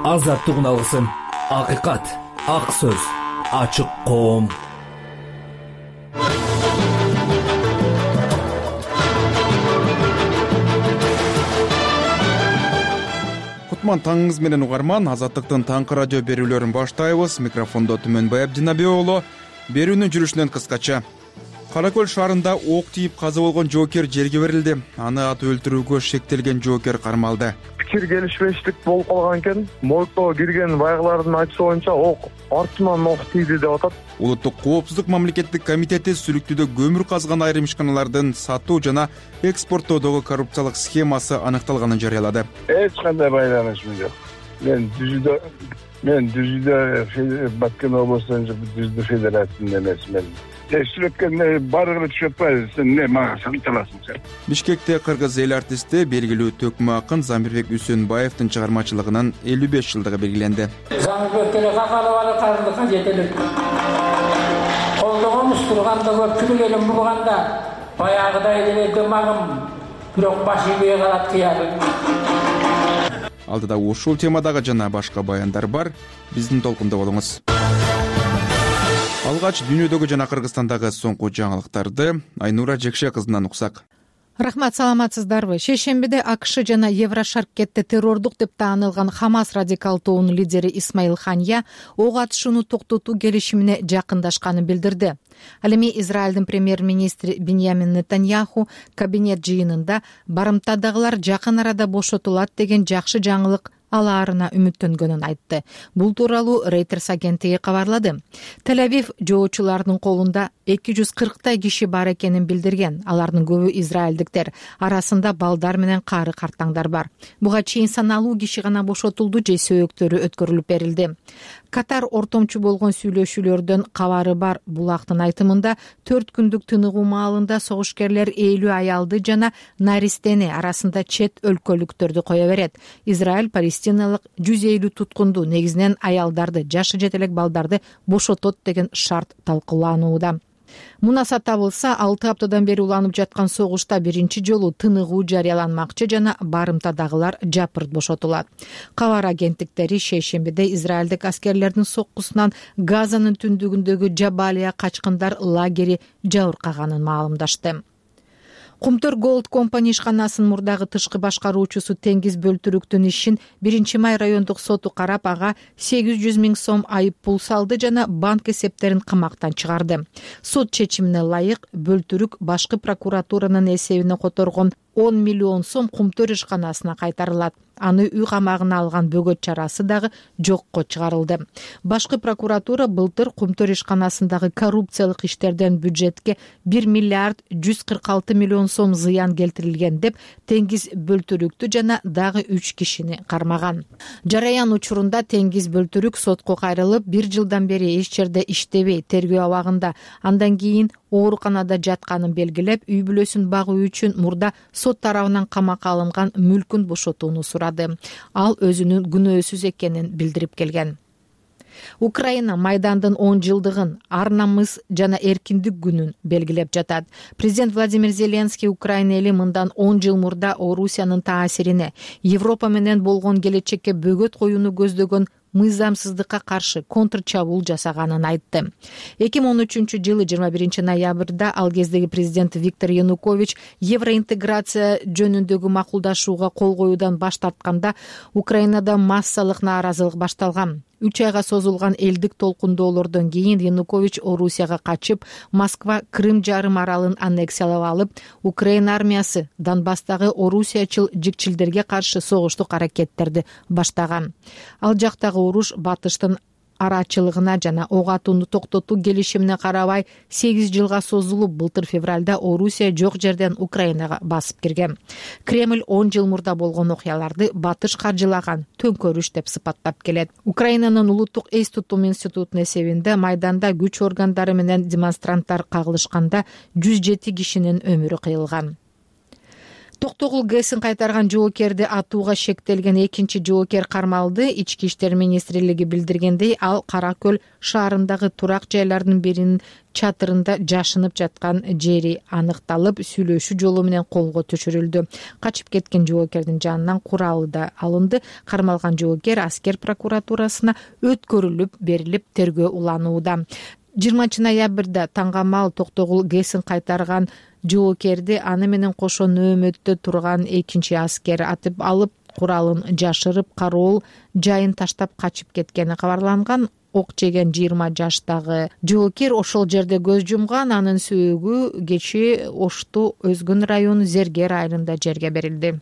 азаттыгын алгысың. Акыйкат, ак сөз, ачык коом. Кутман таңыңыз менен угарман, Азаттыктын таңкы радио берүүлөрүн баштайбыз. Микрофондо Түмөнбай Абдинабек уулу. Берүүнүн жүрүшүнөн кыскача. Кара Көл шаарында ок тийип каза болгон жоокер жерге берилди. Аны аты өлтүрүүгө шектелген жоокер кармалды. Пикир келишпештик болуп калган экен. Моргко кирген байгылардын айтышы боюнча ок артынан ок тийди деп атат. Улуттук коопсуздук мамлекеттик комитети Сүлүктүдө көмүр казган айрым ишканалардын сатуу жана экспорттоодогу коррупциялык схемасы аныкталганын жарыялады. Эч кандай байланышым жок. Мен Дүзүдө Баткен облусунун Дүзүдө федерациясынын эмесимин. Сүлөткөн барыгы түшүп атпайбы, сен не мага санталасың сен. Бишкекте кыргыз эл артисти белгилүү төкмө акын Замирбек Үсөнбаевдин чыгармачылыгынын 55 жылдыгы белгиленди. Замирбекке какалыбалы кардыкка жетелик. Колдогомуз турганда көпчүлүк элим булганда баягыдай деле дымагым бирок баш ийбей калат кыягы. Алдыда ушул темадагы жана башка баяндар бар. Биздин толкунда болуңуз. Алгач дүйнөдөгү жана Кыргызстандагы соңку жаңылыктарды Айнура Жекше кызынан уксак. Рахмат, саламатсыздарбы? Шейшембиде АКШ жана Еврошаркетте террордук деп таанылган Хамас радикал тобунун лидери Исмаил Ханья ок атышууну токтотуу келишимине жакындашканын билдирди. Ал эми Израилдин премьер-министри Биньямин Нетаньяху кабинет жыйынында барымтадагылар жакын арада бошотулат деген жакшы жаңылык алаарына үмүттөнгөнүн айтты. Бул тууралуу Reuters агенттиги кабарлады. Тель-Авив жоочулардын колунда 240 киши бар экенин билдирген. Алардын көбү израилдиктер. Арасында балдар менен кары картаңдар бар. Буга чейин саналуу киши гана бошотулду же сөөктөрү өткөрүлүп берилди. Катар ортомчу болгон сүйлөшүүлөрдөн кабары бар булактын айтымында 4 күндүк тыныгуу маалында согушкерлер 50 аялды жана наристени арасында чет өлкөлүктөрдү кое берет. Израиль палестиналык 150 туткунду, негизинен аялдарды, жашы жетелек балдарды бошотот деген шарт талкууланууда. Мунаса табылса, 6 аптадан бери уланып жаткан согушта биринчи жолу тыныгуу жарыяланмакчы жана барымтадагылар жапырт бошотулат. Кабар агенттиктери шейшембиде израилдик аскерлердин соккусунан Газанын түндүгүндөгү Жабалия качкындар лагери жабыркаганын маалымдашты. Кумтөр Gold Company ишканасынын мурдагы тышкы башкаруучусу Теңиз Бөлтүрүктүн ишин 1-май райондук соту карап, ага 800 000 сом айып пул салды жана банк эсептерин камактан чыгарды. Сот чечимине ылайык Бөлтүрүк башкы прокуратуранын эсебине которгон 10 миллион сом кумтөр ишканасына кайтарылат. Аны үй камагына алган бөгөт чарасы дагы жокко чыгарылды. Башкы прокуратура былтыр кумтөр ишканасындагы коррупциялык иштерден бюджетке 1 миллиард 146 миллион сом зыян келтирилген деп Теңиз Бөлтүрүктү жана дагы 3 кишини кармаган. Жараян учурунда Теңиз Бөлтүрүк сотко кайрылып 1 жылдан бери эч жерде иштебей, тергөө абагында, андан кийин ооруканада жатканын белгилеп, үй бүлөсүн багуу үчүн мурда сот тарабынан камакка алынган мүлкүн бошотууну сурады. Ал өзүнүн күнөөсүз экенин билдирип келген. Украина Майдандын 10 жылдыгын, ар намыс жана эркиндик күнүн белгилеп жатат. Президент Владимир Зеленский Украина эли мындан 10 жыл мурда Орусиянын таасирине, Европа менен болгон келечекке бөгөт коюуну көздөгөн мыйзамсыздыкка каршы контрчабуул жасаганын айтты. 2013-жылы 21 ноябрда ал кездеги президент Виктор Янукович евроинтеграция жөнүндөгү макулдашууга кол коюудан баш тартканда Украинада массалык нааразылык башталган. 3 айга созулган элдик толкундоолордон кийин Янукович Орусияга качып, Москва Крым жарым аралын аннексиялап алып, Украина армиясы Донбасстагы орусиячыл жикчилдерге каршы согуштук аракеттерди баштаган. Ал жактагы уруш батыштын арачылыгына жана ок атууну токтотуу келишимине карабай 8 жылга созулуп, былтыр февралда Орусия жок жерден Украинага басып кирген. Кремль 10 жыл мурда болгон окуяларды батыш каржылаган төңкөрүш деп сыпаттап келет. Украинанын улуттук эс тутум институтунун эсебинде майданда күч органдары менен демонстранттар кагылышканда 107 кишинин өмүрү кыйылган. Токтогул ГЭСин кайтарган жоокерди атууга шектелген экинчи жоокер кармалды. Ички иштер министрлиги билдиргендей, ал Кара Көл шаарындагы турак жайлардын биринин чатырында жашынып жаткан жери аныкталып, сүйлөшүү жолу менен колго түшүрүлдү. Качып кеткен жоокердин жанынан куралы да алынды. Кармалган жоокер аскер прокуратурасына өткөрүлүп берилип, тергөө уланууда. 20 ноябрда Таңгамал Токтогул ГЭСин кайтарган жоокерди аны менен кошо нөөмөттө турган экинчи аскер атып алып, куралын жашырып, кароол жайын таштап качып кеткени кабарланган. Ок жеген 20 жаштагы жоокер ошол жерде көз жумган. Анын сөөгү кечээ Ошту Өзгүн району Зергер айылында жерге берилди.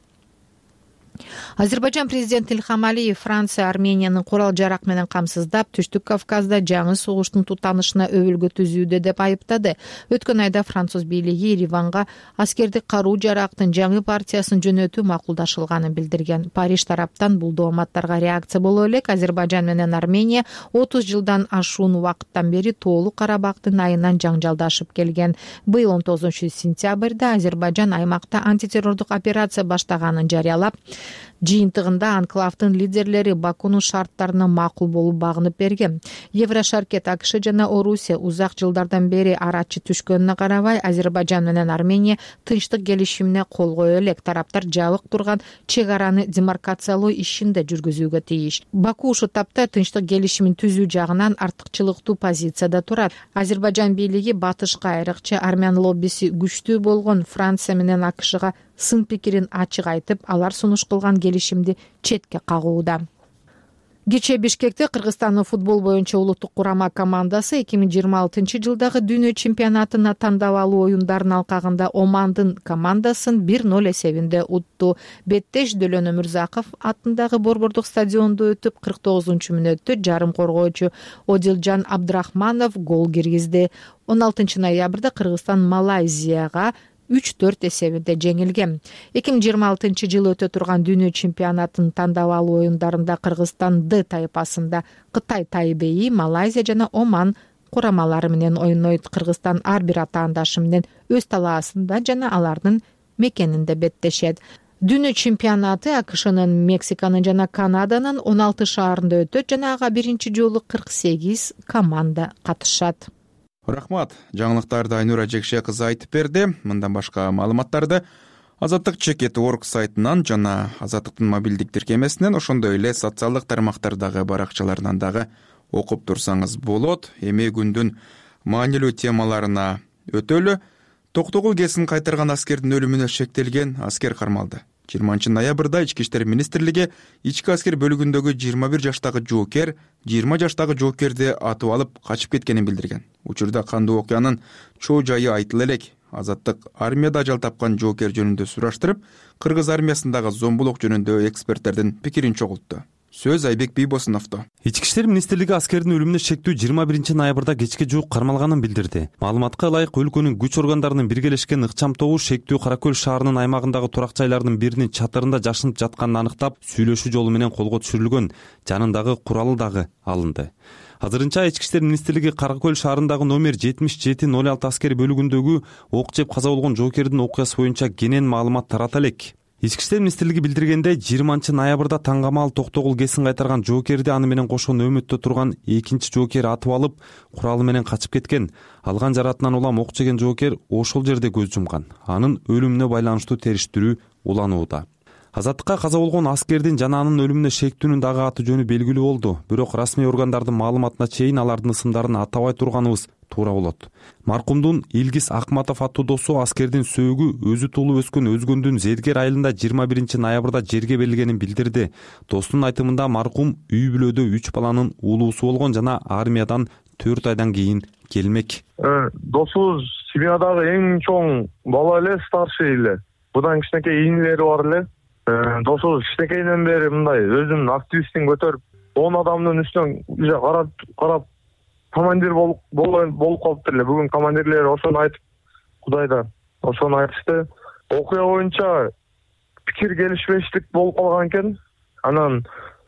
Азербайжан президенти Илхам Алиев Франция Армениянын курал жарак менен камсыздап, Түштүк Кавказда жаңы согуштун тутанышына өбөлгө түзүүдө деп айыптады. Өткөн айда француз бийлиги Ереванга аскердик каруу жарактын жаңы партиясын жөнөтүү макулдашылганын билдирген. Париж тараптан бул дооматтарга реакция боло элек. Азербайжан менен Армения 30 жылдан ашуун убакыттан бери Тоолу Карабактын айынан жаңжалдашып келген. Быйыл 19 сентябрда Азербайжан аймакта антитеррордук операция баштаганын жарыялап, жыйынтыгында анклавдын лидерлери Бакунун шарттарына макул болуп багынып берген. Еврошаркет АКШ жана Орусия узак жылдардан бери арачы түшкөнүнө карабай, Азербайжан менен Армения тынчтык келишимине кол кое элек. Тараптар жабык турган чек араны демаркациялоо ишин да жүргүзүүгө тийиш. Баку ушул тапта тынчтык келишимин түзүү жагынан артыкчылыктуу позицияда турат. Азербайжан бийлиги батышка, айрыкча армян лоббиси күчтүү болгон Франция менен АКШга сын пикирин ачык айтып, алар сунуш кылган келишимди четке кагууда. Кечээ Бишкекте Кыргызстандын футбол боюнча улуттук курама командасы 2026 жылдагы дүйнө чемпионатына тандап алуу оюндарынын алкагында Омандын командасын 1-0 эсебинде утту. Беттеш Дөлөн Өмүрзаков атындагы борбордук стадиондо өтүп, 49-мүнөттө жарым коргоочу Одилжан Абдрахманов гол киргизди. 16 ноябрда Кыргызстан Малайзияга 3-4 эсебинде жеңилген. 2026 жылы өтө турган дүйнө чемпионатынын тандап алуу оюндарында Кыргызстан Д тайпасында Кытай Тайбэйи, Малайзия жана Оман курамалары менен ойнойт. Кыргызстан ар бир атаандашы менен өз талаасында жана алардын мекенинде беттешет. Дүйнө чемпионаты АКШнын, Мексиканын жана Канаданын 16 шаарында өтөт жана ага биринчи жолу 48 команда катышат. Рахмат. Жаңылыктарды Айнура Жекше кызы айтып берди. Мындан башка маалыматтарды Азаттык Чекет.org сайтынан жана Азаттыктын мобилдик тиркемесинен, ошондой эле социалдык тармактардагы баракчаларынан дагы окуп турсаңыз болот. Эми күндүн маанилүү темаларына өтөлү. Токтогул ГЭСин кайтарган аскердин өлүмүнө шектелген аскер кармалды. 20 ноябрда Ички иштер министрлиги ички аскер бөлүгүндөгү 21 жаштагы жоокер 20 жаштагы жоокерди атып алып качып кеткенин билдирген. Учурда кандуу окуянын чоо жайы айтыла элек. Азаттык армияда ажал тапкан жоокер жөнүндө сураштырып, Кыргыз армиясындагы зомбулук жөнүндө эксперттердин пикирин чогултту. Сөз Айбек Бийбосуновдо. Ички иштер министрлиги аскердин өлүмүнө шектүү 21 ноябрда кечке жуук кармалганын билдирди. Маалыматка ылайык, өлкөнүн күч органдарынын биргелешкен ыкчам тобу шектүү Кара Көл шаарынын аймагындагы турак жайлардын биринин чатырында жашынып жатканын аныктап, сүйлөшүү жолу менен колго түшүрүлгөн, жанындагы куралы дагы алынды. Азырынча Ички иштер министрлиги Кара Көл шаарындагы номер 7706 аскер бөлүгүндөгү ок жеп каза болгон жоокердин окуясы боюнча кенен маалымат тарата элек. Ички иштер министрлиги билдиргендей, 20 ноябрда Таңгамал Токтогул ГЭСин кайтарган жоокерди аны менен кошо нөөмөттө турган экинчи жоокер атып алып, куралы менен качып кеткен. Алган жаратынан улам ок жеген жоокер ошол жерде көз жумган. Анын өлүмүнө байланыштуу териштирүү уланууда. Азаттыкка каза болгон аскердин жана анын өлүмүнө шектүүнүн дагы аты жөнү белгилүү болду. Бирок расмий органдардын маалыматына чейин алардын ысымдарын атабай турганыбыз туура болот. Маркумдун Илгиз Акматов аттуу досу аскердин сөөгү өзү туулуп өскөн Өзгөндүн Зергер айылында 21 ноябрда жерге берилгенин билдирди. Достунун айтымында маркум үй бүлөдө 3 баланын уулуусу болгон жана армиядан 4 айдан кийин келмек. Досубуз семьядагы эң чоң бала эле, старший эле. Будан кичинекей ийнелери бар эле. Досубуз кичинекейден бери мындай өзүнүн активистин көтөрүп, 10 адамдын үстүнөн карап командир болуп калыптыр эле. Бүгүн командирлер ошону айтып, Кудайда ошону айтышты. Окуя боюнча пикир келишпештик болуп калган экен. Анан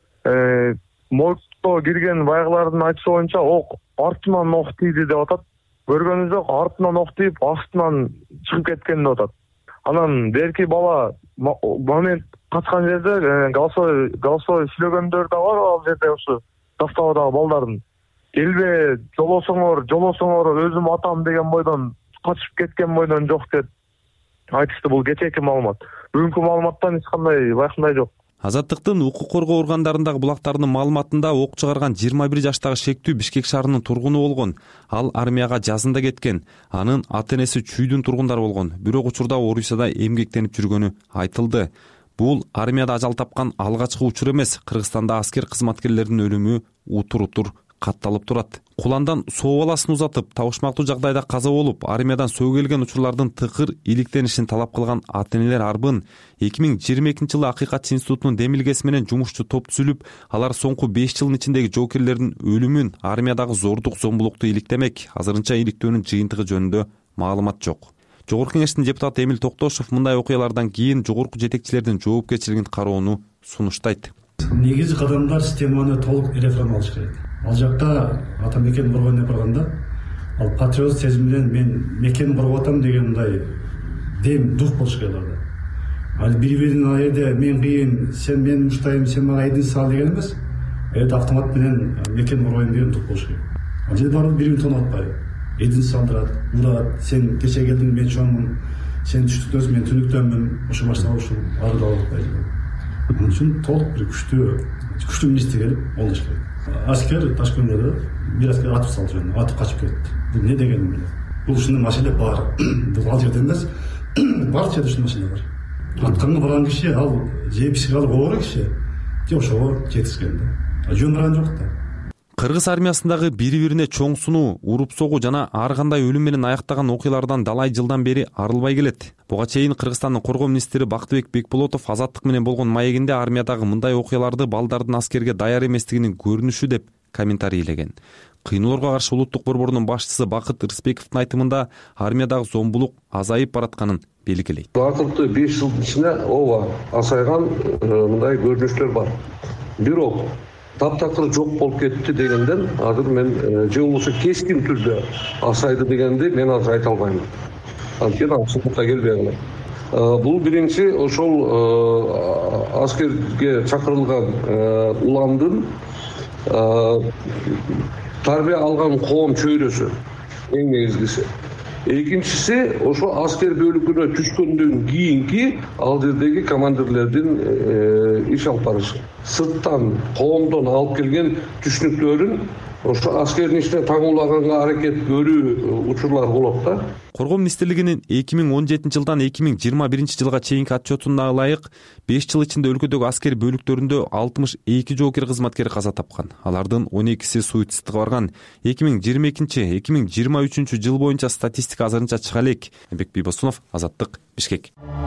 моргто кирген байгылардын айтышы боюнча ок артынан ок тийди деп атат. Көргөнүбүз жок, артынан ок тийип, астынан чыгып кеткен деп атат. Анан берки бала момент качкан жерде голосовой сүйлөгөндөр да бар ал жерде, ушу заставадагы балдардын. Келбе, жолосоңор, өзүм атам деген бойдон качып кеткен бойдон жок деп айтышты. Бул кечээки маалымат. Бүгүнкү маалыматтан эч кандай байкандай жок. Азаттыктын укук коргоо органдарындагы булактарынын маалыматында ок чыгарган 21 жаштагы шектүү Бишкек шаарынын тургуну болгон. Ал армияга жазында кеткен. Анын ата-энеси Чүйдүн тургундары болгон. Бирок учурда Орусияда эмгектенип жүргөнү айтылды. Бул армияда ажал тапкан алгачкы учур эмес. Кыргызстанда аскер кызматкерлеринин өлүмү утур катталып турат. Куландан соо баласын узатып, табышмактуу жагдайда каза болуп, армиядан сөө келген учурлардын тыкыр иликтенишин талап кылган ата-энелер арбын 2022-жылы Акыйкатчы институтунун демилгеси менен жумушчу топ түзүлүп, алар соңку 5 жылдын ичиндеги жоокерлердин өлүмүн, армиядагы зордук зомбулукту иликтемек. Азырынча иликтөөнүн жыйынтыгы жөнүндө маалымат жок. Жогорку кеңештин депутаты Эмил Токтошов мындай окуялардан кийин жогорку жетекчилердин жоопкерчилигин кароону сунуштайт. Негизи кадамдар системаны толук реформалаш керек. Ал жакта ата мекен коргонуна барганда, ал патриот сезим менен мен мекени коргоп атам деген мындай дем дух болуш керек аларда. Ал бири-биринин айырда мен кыйын, сен мен уштайм, сен мага эдин сал деген эмес. Автомат менен мекен коргойм деген дух болуш керек. Ал жерде баары бири-бирин тонуп атпайбы. Эдин салдырат, урат, сен кече келдиң, мен чоңмун, сен түштүктөсүң, мен түнүктөнмүн, ошо баштап ушул аралап атпайбы. Анын үчүн толук бир күчтүү министр келип болуш керек. Аскер Ташкентте бир аскер атып салды, атып качып кетти. Бул не деген эмне? Бул ушундай маселе бар. Бул ал жерде эмес, бар жерде ушундай маселе бар. Атканга барган киши ал жебишип алып оор киши, же ошого жетишкен да. Жөн барган жок да. Кыргыз армиясындагы бири-бирине чоң сунуу, уруп согуу жана ар кандай өлүм менен аяктаган окуялардан далай жылдан бери арылбай келет. Буга чейин Кыргызстандын коргоо министри Бактыбек Бекболотов Азаттык менен болгон маегинде армиядагы мындай окуяларды балдардын аскерге даяр эместигинин көрүнүшү деп комментарийлеген. Кыйноолорго каршы улуттук борборунун башчысы Бакыт Рысбековдун айтымында армиядагы зомбулук азайып баратканын белгилейт. Акыркы 5 жылдын ичинде ооба азайган мындай көрүнүштөр бар. Бирок таптакыр жок болуп кетти дегенден азыр мен же болбосо кескин түрдө азайды дегенди мен азыр айта албайм. Анткени ачыктыкка келбей калат. Бул биринчи ошол аскерге чакырылган уламдын тарбия алган коом чөйрөсү эң негизгиси. Экинчиси ошо аскер бөлүкүнө түшкөндөн кийинки ал жердеги командирлердин иш алып барышы. Сырттан коомдон алып келген түшүнүктөрүн ошо аскердин ичине таңуулаганга аракет көрүү учурлар болот да. Коргоо министрлигинин 2017-жылдан 2021-жылга чейинки отчетуна ылайык 5 жыл ичинде өлкөдөгү аскер бөлүктөрүндө 62 жоокер кызматкер каза тапкан. Алардын 12си суицидке барган. 2022-2023 жыл боюнча статистика азырынча чыга элек. Эмбек Бийбосунов, Азаттык, Бишкек.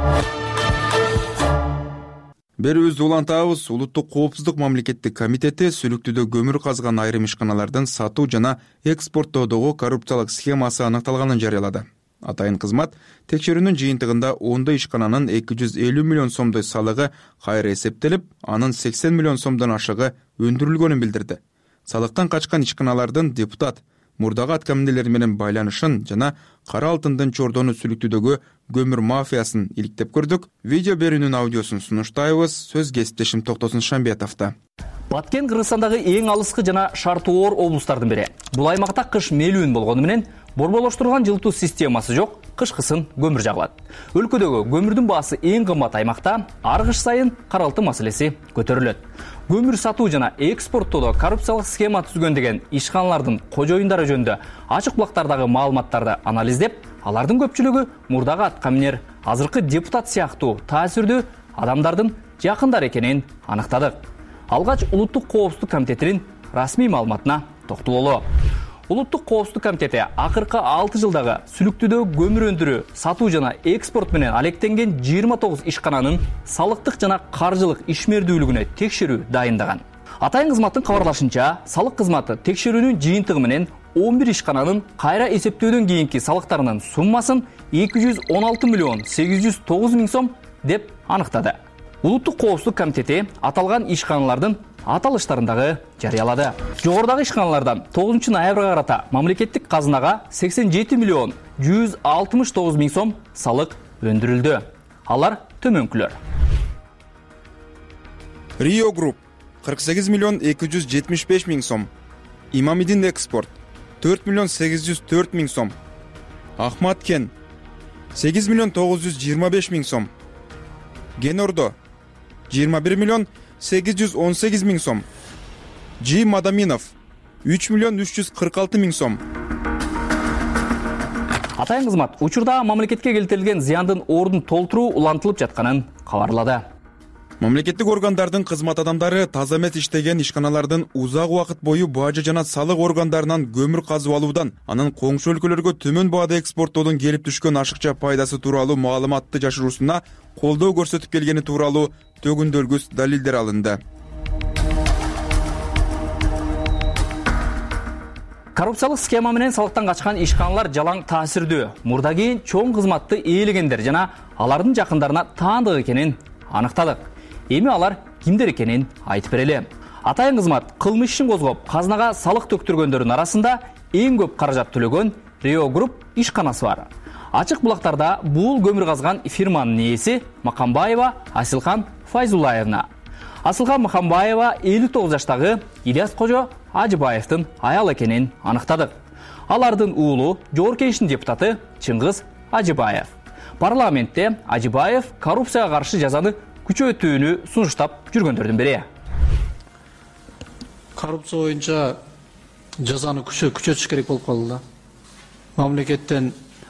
Берүүбүздү улантабыз. Улуттук коопсуздук мамлекеттик комитети Сүлүктүдө көмүр казган айрым ишканалардын сатуу жана экспорттоодогу коррупциялык схемасы аныкталганын жарыялады. Атайын кызмат текшерүүнүн жыйынтыгында 10 ишкананын 250 миллион сомдой салыгы кайра эсептелип, анын 80 миллион сомдон ашыгы өндүрүлгөнүн билдирди. Салыктан качкан ишканалардын депутат мурдагы аткаминелер менен байланышын жана кара алтындын чордону Сүлүктүдөгү көмүр мафиясын иликтеп көрдүк. Видео берүүнүн аудиосун сунуштайбыз. Сөз кесиптешим Токтосун Шамбетовдо. Баткен Кыргызстандагы эң алыскы жана шарты оор облустардын бири. Бул аймакта кыш мелүүн болгону менен борболоштурган жылытуу системасы жок, кышкысын көмүр жагылат. Өлкөдөгү көмүрдүн баасы эң кымбат аймакта ар кыш сайын кара алтын маселеси көтөрүлөт. Көмүр сатуу жана экспорттоодо коррупциялык схема түзгөн деген ишканалардын кожоюндары жөнүндө ачык булактардагы маалыматтарды анализдеп, алардын көпчүлүгү мурдагы аткаминер, азыркы депутат сыяктуу таасирдүү адамдардын жакындары экенин аныктадык. Алгач Улуттук коопсуздук комитетинин расмий маалыматына токтололу. Улуттук коопсуздук комитети акыркы 6 жылдагы Сүлүктүдө көмүр өндүрүү, сатуу жана экспорт менен алектенген 29 ишкананын салыктык жана каржылык ишмердүүлүгүнө текшерүү дайындаган. Атайын кызматтын кабарлашынча, салык кызматы текшерүүнүн жыйынтыгы менен 11 ишкананын кайра эсептөөдөн кийинки салыктарынын суммасын 216 миллион 809 миң сом деп аныктады. Улуттук коопсуздук комитети аталган ишканалардын аталыштарындагы жарыялады. Жогорудагы ишканалардан 9 ноябрга карата мамлекеттик казынага 87 миллион 169 миң сом салык өндүрүлдү. Алар төмөнкүлөр. Rio Group 48 миллион 275 миң сом. Имамидин экспорт 4 миллион 804 миң сом. Ахмат Кен 8 миллион 925 миң сом. Генордо 21 миллион 818 миң сом. Джи Мадаминов 3 миллион 346 миң сом. Атайын кызмат учурда мамлекетке келтирилген зыяндын ордун толтуруу улантылып жатканын кабарлады. Мамлекеттик органдардын кызмат адамдары таза эмес иштеген ишканалардын узак убакыт бою бажы жана салык органдарынан көмүр казып алуудан, анын коңшу өлкөлөргө төмөн баада экспорттоодон келип түшкөн ашыкча пайдасы тууралуу маалыматты жашыруусуна колдоо көрсөтүп келгени тууралуу төгүндөлгүс далилдер алынды. Коррупциялык схема менен салыктан качкан ишканалар жалаң таасирдүү, мурда кийин чоң кызматты ээлегендер жана алардын жакындарына таандык экенин аныктадык. Эми алар кимдер экенин айтып берели. Атайын кызмат кылмыш ишин козгоп, казынага салык төктүргөндөрдүн арасында эң көп каражат төлөгөн Rio Group ишканасы бар. Ачык булактарда бул көмүр казган фирманын ээси Макамбаева Асилхан Файзуллаевна. Асылхан Макамбаева 59 жаштагы Ильяс Кожо Ажыбаевдин аял экенин аныктадык. Алардын уулу Жогорку Кеңештин депутаты Чыңгыз Ажыбаев. Парламентте Ажыбаев коррупцияга каршы жазаны күчөтүүнү сунуштап жүргөндөрдүн бири. Коррупция боюнча жазаны күчөтүш керек болуп калды. Мамлекеттен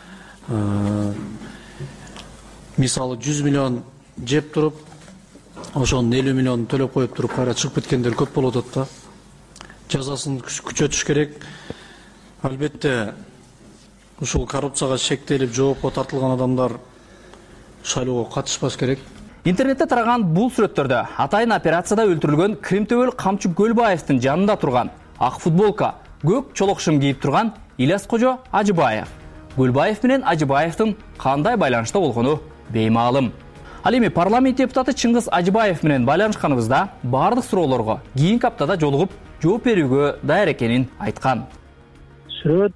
мисалы 100 миллион жеп туруп, ошонун 50 миллион төлөп коюп туруп кайра чыгып кеткендер көп болуп атат да. Жазасын күчөтүш керек. Албетте ушул коррупцияга шектелип жоопко тартылган адамдар шайлоого катышпаш керек. Интернетте тараган бул сүрөттөрдө атайын операцияда өлтүрүлгөн Кримтөбөл Камчы Көлбаевдин жанында турган ак футболка, көк чолок шым кийип турган Ильяс Кожо Ажыбаев. Көлбаев менен Ажыбаевдин кандай байланышта болгону беймаалым. Ал эми парламент депутаты Чыңгыз Ажыбаев менен байланышканыбызда бардык суроолорго кийинки аптада жолугуп жооп берүүгө даяр экенин айткан. Сүрөт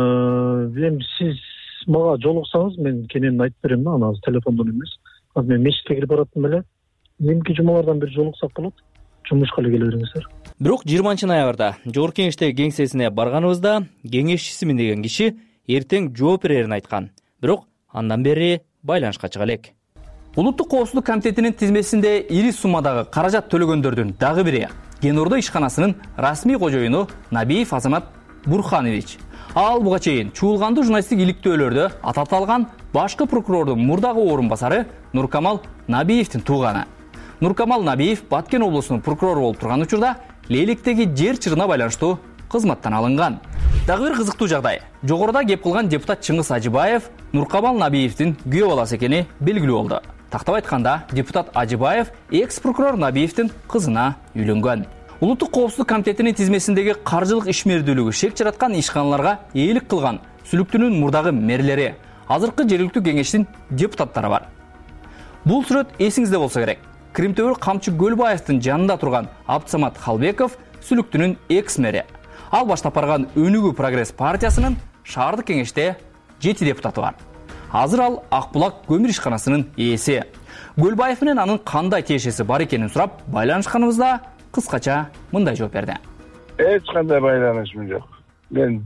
эми сиз мага жолуксаңыз мен кенен айтып берем да, анан телефондон эмес. Мен мешитке кирип бараттым эле. Эмки жумалардан бир жолуксак болот. Жумушка эле келе бериңиздер. Бирок 20-ноябрда Жогорку Кеңештеги кеңсесине барганыбызда кеңешчисимин деген киши эртең жооп берерин айткан. Бирок андан бери байланышка чыга элек. Улуттук коопсуздук комитетинин тизмесинде ири суммадагы каражат төлөгөндөрдүн дагы бири Генордо ишканасынын расмий кожоюну Набиев Азамат Бурханович. Ал буга чейин чуулгандуу журналисттик иликтөөлөрдө аталган башкы прокурордун мурдагы орун басары Нуркамал Набиевдин тууганы. Нуркамал Набиев Баткен облусунун прокурору болуп турган учурда Лейликтеги жер чырына байланыштуу кызматтан алынган. Дагы бир кызыктуу жагдай. Жогоруда кеп кылган депутат Чыңгыз Ажыбаев Нуркамал Набиевдин күйөө баласы экени белгилүү болду. Тактап айтканда, депутат Ажыбаев экс-прокурор Набиевдин кызына үйлөнгөн. Улуттук коопсуздук комитетинин тизмесиндеги каржылык ишмердүүлүгү шек жараткан ишканаларга ээлик кылган Сүлүктүнүн мурдагы мэрлери, азыркы жергиликтүү кеңештин депутаттары бар. Бул сүрөт эсиңизде болсо керек. Кримтөбөл Камчы Көлбаевдин жанында турган Абдсамат Халбеков Сүлүктүнүн экс-мэри. Ал баштап барган Өнүгүү Прогресс партиясынын шаардык кеңеште 7 депутаты бар. Азыр ал Акбулак көмүр ишканасынын ээси. Көлбаев менен анын кандай тиешеси бар экенин сурап байланышканыбызда кыскача мындай жооп берди. Эч кандай байланышым жок. Мен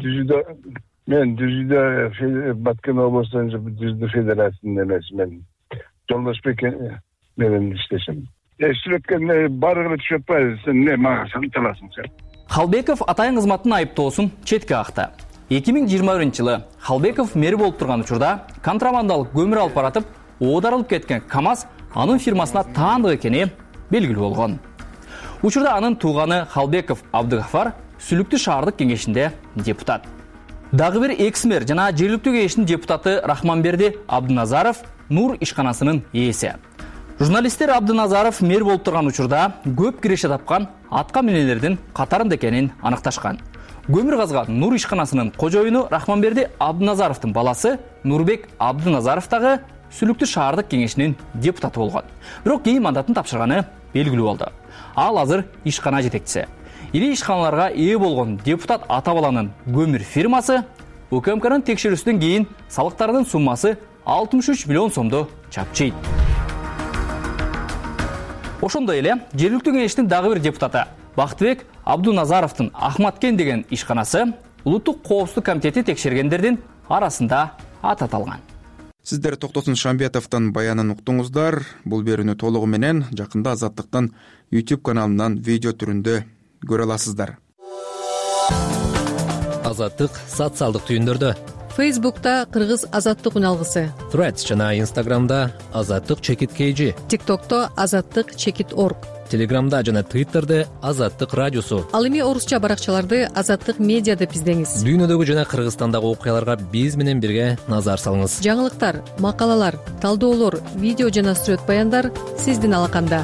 Дүзүдө Баткен облусунун Дүзүдө федерациясынын эмесмин. Жолдошбек менен иштешем. Сүрөткө барыгы түшүп атпайбы, сен не мага айталасың сен. Халбеков атайын кызматтын айыптоосун четке акты. 2021-жылы Халбеков мэр болуп турган учурда контрабандалык көмүр алып баратып, оодарылып кеткен КАМАЗ анын фирмасына таандык экени белгилүү болгон. Учурда анын тууганы Халбеков Абдыгафар Сүлүктүү шаардык кеңешинде депутат. Дагы бир экс-мэр жана жергиликтүү кеңештин депутаты Рахманберди Абдыназаров Нур ишканасынын ээси. Журналисттер Абдыназаров мэр болуп турган учурда көп киреше тапкан атка минелердин катарында экенин аныкташкан. Көмүр казган Нур ишканасынын кожоюну Рахманберди Абдыназаровдун баласы Нурбек Абдыназаров дагы Сүлүктүү шаардык кеңешинин депутаты болгон. Бирок кийин мандатын тапшырганы белгилүү болду. Ал азыр ишкана жетекчиси. Ири ишканаларга ээ болгон депутат ата баланын көмүр фирмасы УКМКнын текшерүүсүнөн кийин салыктардын суммасы 63 миллион сомду чапчыйт. Ошондой эле жергиликтүү кеңештин дагы бир депутаты Бактыбек Абдуназаровдун Ахматкен деген ишканасы Улуттук коопсуздук комитети текшергендердин арасында ат аталган. Сиздер Токтосун Шамбиятовдун баянын уктуңуздар. Бул берүүнү толугу менен жакында Азаттыктын YouTube каналынан видео түрүндө көрө аласыздар. Азаттык социалдык түйүндөрдө. Фейсбукта Кыргыз Азаттык үналгысы. Threads жана Instagramда Азаттык чекит KG. TikTokто Азаттык чекит org. Телеграмда жана Twitterде Азаттык радиосу. Ал эми орусча баракчаларды Азаттык медиа деп издеңиз. Дүйнөдөгү жана Кыргызстандагы окуяларга биз менен бирге назар салыңыз. Жаңылыктар, макалалар, талдоолор, видео жана сүрөт баяндар сиздин алаканда.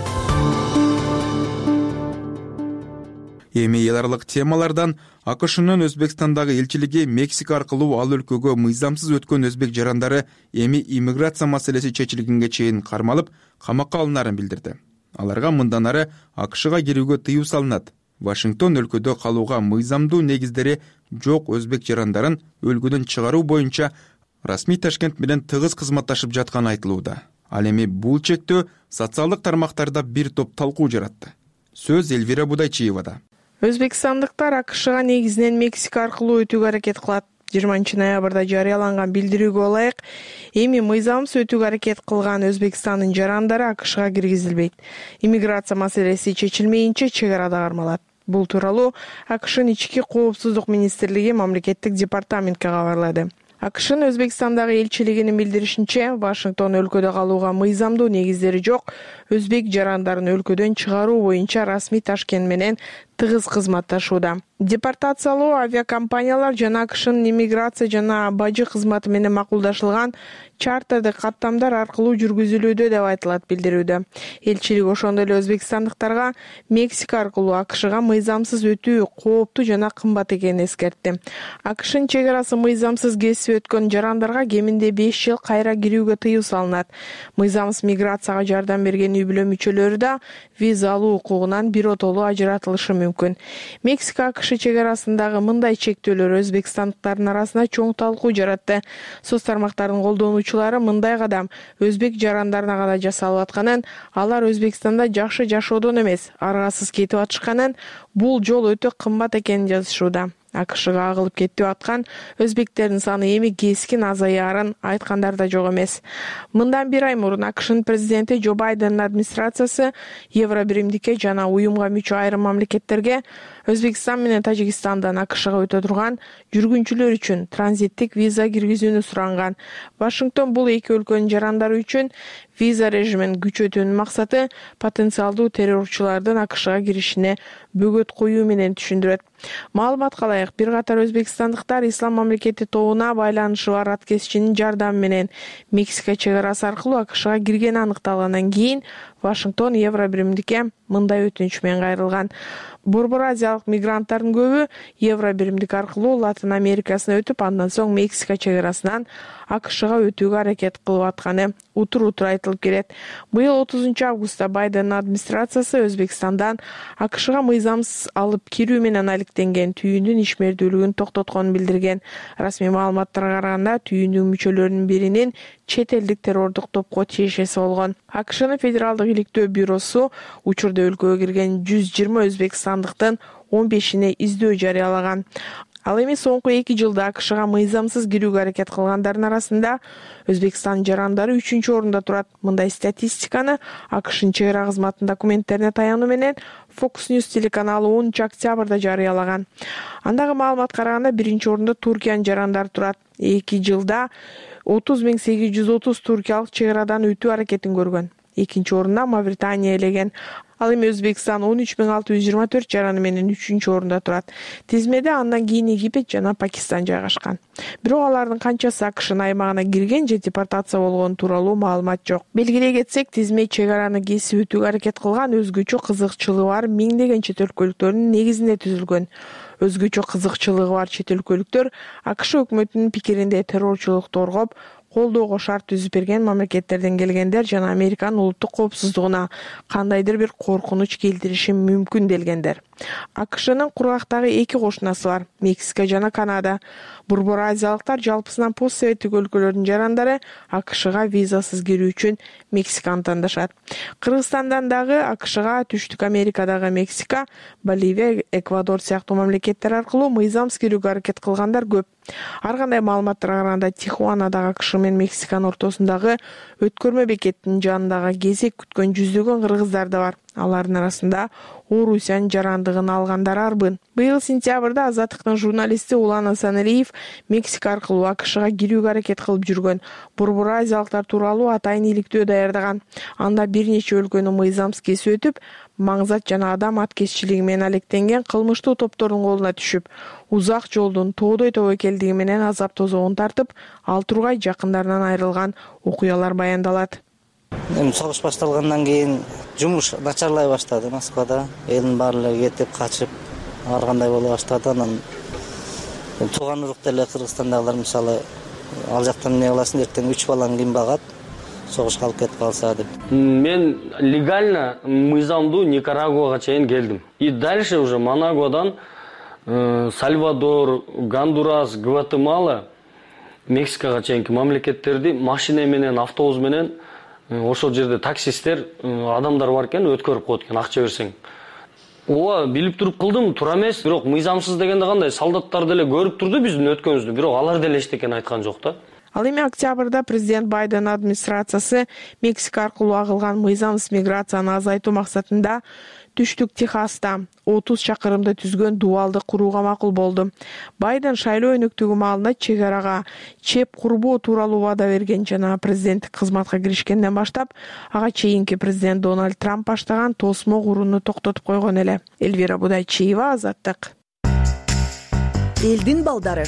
Эми эл аралык темалардан АКШнын Өзбекстандагы элчилиги Мексика аркылуу ал өлкөгө мыйзамсыз өткөн өзбек жарандары эми иммиграция маселеси чечилгенге чейин кармалып, камакка алынарын билдирди. Аларга мындан ары АКШга кирүүгө тыюу салынат. Вашингтон өлкөдө калууга мыйзамдуу негиздери жок өзбек жарандарын өлкөдөн чыгаруу боюнча расмий Ташкент менен тыгыз кызматташып жатканы айтылууда. Ал эми бул чектөө социалдык тармактарда бир топ талкуу жаратты. Сөз Эльвира Будайчиевада. Өзбекстандыктар АКШга негизинен Мексика аркылуу өтүүгө аракет кылат. 20 ноябрда жарыяланган билдирүүгө ылайык, эми мыйзамсыз өтүүгө аракет кылган Өзбекстандын жарандары АКШга киргизилбейт. Иммиграция маселеси чечилмейинче чек арада кармалат. Бул тууралуу АКШнын ички коопсуздук министрлиги мамлекеттик департаментке кабарлады. АКШнын Өзбекстандагы элчилигинин билдиришинче, Вашингтон өлкөдө калууга мыйзамдуу негиздери жок өзбек жарандарын өлкөдөн чыгаруу боюнча расмий Ташкент менен тыгыз кызматташууда. Депортациялоо авиакомпаниялар жана АКШнын иммиграция жана бажы кызматы менен макулдашылган чартердик каттамдар аркылуу жүргүзүлүүдө деп айтылат билдирүүдө. Элчилик ошондой эле өзбекстандыктарга Мексика аркылуу АКШга мыйзамсыз өтүү кооптуу жана кымбат экенин эскертти. АКШнын чек арасы мыйзамсыз кесип өткөн жарандарга кеминде 5 жыл кайра кирүүгө тыюу салынат. Мыйзамсыз миграцияга жардам берген үй бүлө мүчөлөрү да виза алуу укугунан биротолуу ажыратылышы мүмкүн. Мексика АКШ чек арасындагы мындай чектөөлөр өзбекстандыктардын арасында чоң талкуу жаратты. Соц тармактарынын колдонуучулары мындай кадам өзбек жарандарына гана жасалып атканын, алар Өзбекстанда жакшы жашоодон эмес, аргасыз кетип атышканын, бул жол өтө кымбат экенин жазышууда. АКШга агылып кетип аткан өзбектердин саны эми кескин азаярын айткандар да жок эмес. Мындан 1 ай мурун АКШнын президенти Джо Байдендин администрациясы Евро биримдикке жана уюмга мүчө айрым мамлекеттерге Өзбекстан менен Тажикстандан АКШга өтө турган жүргүнчүлөр үчүн транзиттик виза киргизүүнү суранган. Вашингтон бул эки өлкөнүн жарандары үчүн виза режимин күчөтүүнүн максаты потенциалдуу террорчулардын АКШга киришине бөгөт коюу менен түшүндүрөт. Маалыматка ылайык, бир катар өзбекстандыктар Ислам мамлекети тобуна байланышы бар аткезчинин жардамы менен Мексика чек арасы аркылуу АКШга киргени аныкталгандан кийин Вашингтон Евро биримдикке мындай өтүнүч менен кайрылган. Борбор азиялык мигранттардын көбү Евро биримдик аркылуу Латын Америкасына өтүп, андан соң Мексика чек арасынан АКШга өтүүгө аракет кылып атканы утур-утур айтылып келет. Быйыл 30 августта Байдендин администрациясы Өзбекстандан АКШга мыйзамсыз алып кирүү менен алектенген түйүндүн ишмердүүлүгүн токтотконун билдирген. Расмий маалыматтарга караганда түйүндүн мүчөлөрүнүн биринин чет элдик террордук топко тиешеси болгон. АКШнын федералдык иликтөө бюросу учурда өлкөгө кирген 120 өзбекстандыктын 15-ине издөө жарыялаган. Ал эми соңку 2 жылда АКШга мыйзамсыз кирүүгө аракет кылгандардын арасында Өзбекстан жарандары 3-орунда турат. Мындай статистиканы АКШнын чек ара кызматынын документтерине таянуу менен Fox News телеканалы 10 октябрда жарыялаган. Андагы маалыматка караганда 1-орунда Туркиянын жарандары турат. 2 жылда 30.830 туркиялык чек арадан өтүү аракетин көргөн. 2-орунда Мавритания элеген. Ал эми Өзбекстан 13.624 жараны менен 3-орунда турат. Тизмеде андан кийин Египет жана Пакистан жайгашкан. Бирок алардын канчасы АКШнын аймагына кирген же депортация болгон тууралуу маалымат жок. Белгилей кетсек, тизме чек араны кесип өтүүгө аракет кылган өзгөчө кызыкчылыгы бар миңдеген чет өлкөлүктөрдүн негизинде түзүлгөн. Өзгөчө кызыкчылыгы бар чет өлкөлүктөр АКШ өкмөтүнүн пикиринде террорчулукту коргоп, колдоого шарт түзүп берген мамлекеттерден келгендер жана Американын улуттук коопсуздугуна кандайдыр бир коркунуч келтириши мүмкүн делгендер. АКШнын кургактагы эки кошунасы бар, Мексика жана Канада. Борбор азиялыктар жалпысынан постсоветтик өлкөлөрдүн жарандары АКШга визасыз кирүү үчүн Мексиканы тандашат. Кыргызстандан дагы АКШга Түштүк Америкадагы Мексика, Боливия, Эквадор сыяктуу мамлекеттер аркылуу мыйзамсыз кирүүгө аракет кылгандар көп. Ар кандай маалыматтарга караганда Тихуанадагы АКШ менен Мексиканын ортосундагы өткөрмө бекеттин жанындагы кезек күткөн жүздөгөн кыргыздар да бар. Алардын арасында Орусиянын жарандыгын алгандар арбын. Быйыл сентябрда Азаттыктын журналисти Улан Асаналиев Мексика аркылуу АКШга кирүүгө аракет кылып жүргөн борбор азиялыктар тууралуу атайын иликтөө даярдаган. Анда бир нече өлкөнү мыйзамсыз кесип өтүп, маңзат жана адам аткезчилиги менен алектенген кылмыштуу топтордун колуна түшүп, узак жолдун тоодой тобокелдиги менен азап тозогун тартып, 6 тургай жакындарынан айрылган окуялар баяндалат. Согуш башталгандан кийин жумуш начарлай баштады Москвада. Элдин баары эле кетип, качып, ар кандай боло баштады. Анан тууган уруктар эле Кыргызстандагылар мисалы ал жактан эмне кыласың, эртең 3 балаң ким багат, согушка алып кетип калса деп. Мен легально мыйзамдуу Никарагуага чейин келдим. И дальше уже Манагуадан Сальвадор, Гондурас, Гватемала, Мексикага чейинки мамлекеттерди машина менен, автобус менен ошол жерде таксисттер адамдар бар экен, өткөрүп коет экен, акча берсең. Ооба, билип туруп кылдым, туура эмес, бирок мыйзамсыз дегенде кандай, солдаттар деле көрүп турду биздин өткөнүбүздү, бирок алар деле эчтекени айткан жок да. Ал эми октябрда президент Байден администрациясы Мексика аркылуу агылган мыйзамсыз миграцияны азайтуу максатында Түштүк Техаста 30 чакырымды түзгөн дубалды курууга макул болду. Байден шайлоо өнөктүгү маалында чек арага чеп курбоо тууралуу вада берген жана президенттик кызматка киришкенден баштап ага чейинки президент Дональд Трамп баштаган тосмо курууну токтотуп койгон эле. Элвира Будайчиева, Азаттык. Элдин балдары.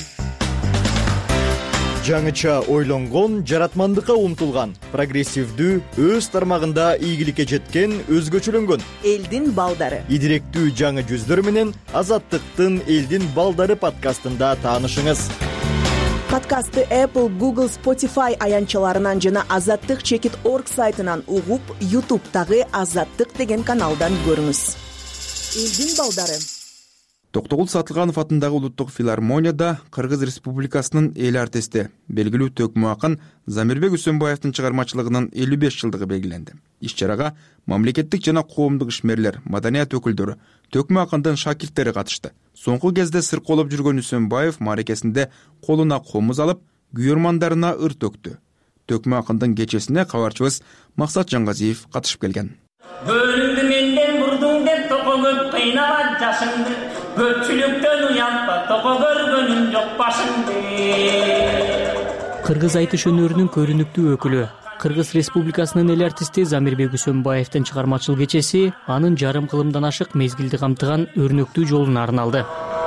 Жаңыча ойлонгон, жаратмандыкка умтулган, прогрессивдүү, өз тармагында ийгиликке жеткен, өзгөчөлөнгөн. Элдин балдары. Идиректүү жаңы жүздөр менен Азаттыктын Элдин балдары подкастында таанышыңыз. Подкастты Apple, Google, Spotify аянчаларынан жана azattik.org сайтынан угуп, YouTube'тагы Азаттык деген каналдан көрүңүз. Элдин балдары. Токтогул Сатылганов атындагы улуттук филармонияда Кыргыз Республикасынын эл артисти, белгилүү төкмө акын Замирбек Үсөнбаевдин чыгармачылыгынын 55 жылдыгы белгиленди. Иш-чарага мамлекеттик жана коомдук ишмерлер, маданият өкүлдөрү, төкмө акындын шакирттери катышты. Соңку кезде сырколоп жүргөн Үсөнбаев мааракесинде колуна комуз алып, күйөрмандарына ыр төктү. Төкмө акындын кечесине кабарчыбыз Максат Жангазиев катышып келген. Бөлүңдү менден бурдуң деп токогөп кыйнама жашыңды, көпчүлүктөн уянтпа, тoko көргөнүң жок башыңды. Кыргыз айтыш өнөрүнүн көрүнүктүү өкүлү, Кыргыз Республикасынын эл артисти Замирбек Үсөнбаевдин чыгармачыл кечеси анын жарым кылымдан ашык мезгилди камтыган өрнөктүү жолуна арналды.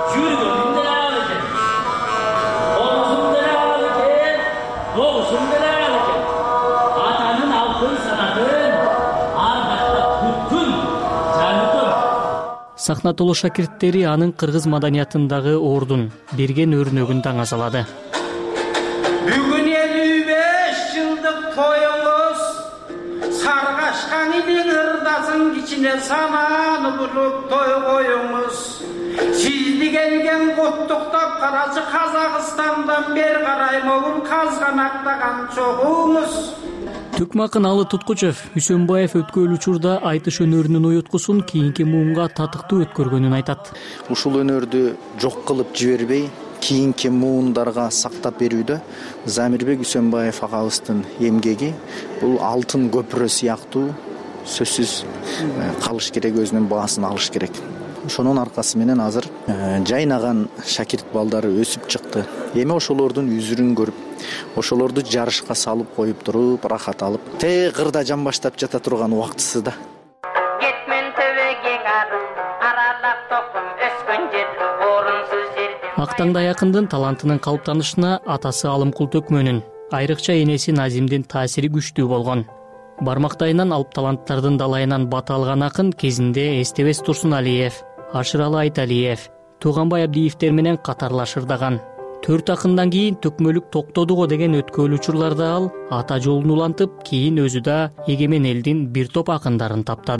Сахна толо шакирттери анын кыргыз маданиятындагы ордун, берген өрнөгүн таңазалады. Бүгүн 55 жылдык тоюңуз, саргашкан идиң ырдасын кичине сананы булуп той коюңуз. Сизди келген куттуктап карачы Казакстандан бер карай могун казганактаган чогуңуз. Төкмө акын Алы Туткучев Үсөнбаев өткөн учурда айтыш өнөрүнүн уюткусун кийинки муунга татыктуу өткөргөнүн айтат. Ушул өнөрдү жок кылып жибербей, кийинки муундарга сактап берүүдө Замирбек Үсөнбаев агабыздын эмгеги бул алтын көпүрө сыяктуу сөзсүз калыш керек, өзүнүн баасын алыш керек. Ошонун аркасы менен азыр жайнаган шакирт балдары өсүп чыкты. Эми ошолордун үзүрүн көрүп, ошолорду жарышка салып коюп туруп, рахат алып, кырда жан баштап жата турган убактысы да. Кетмен төбөгө карым, аралап токум өскөн жер, орунсуз жерде. Актаңдай акындын талантынын калыптанышына атасы Алымкул Төкмөнүн, айрыкча энеси Назимдин таасири күчтүү болгон. Бармактайынан алып таланттардын далайынан бата алган акын кезинде Эстебес Турсуналиев, Ашыралы Айталиев, Тууганбай Абдиевтер менен катарлаш ырдаган. 4 акындан кийин төкмөлүк токтодуго деген өткөл учурларда ал ата жолун улантып, кийин өзү да эгемен элдин бир топ акындарын таптады.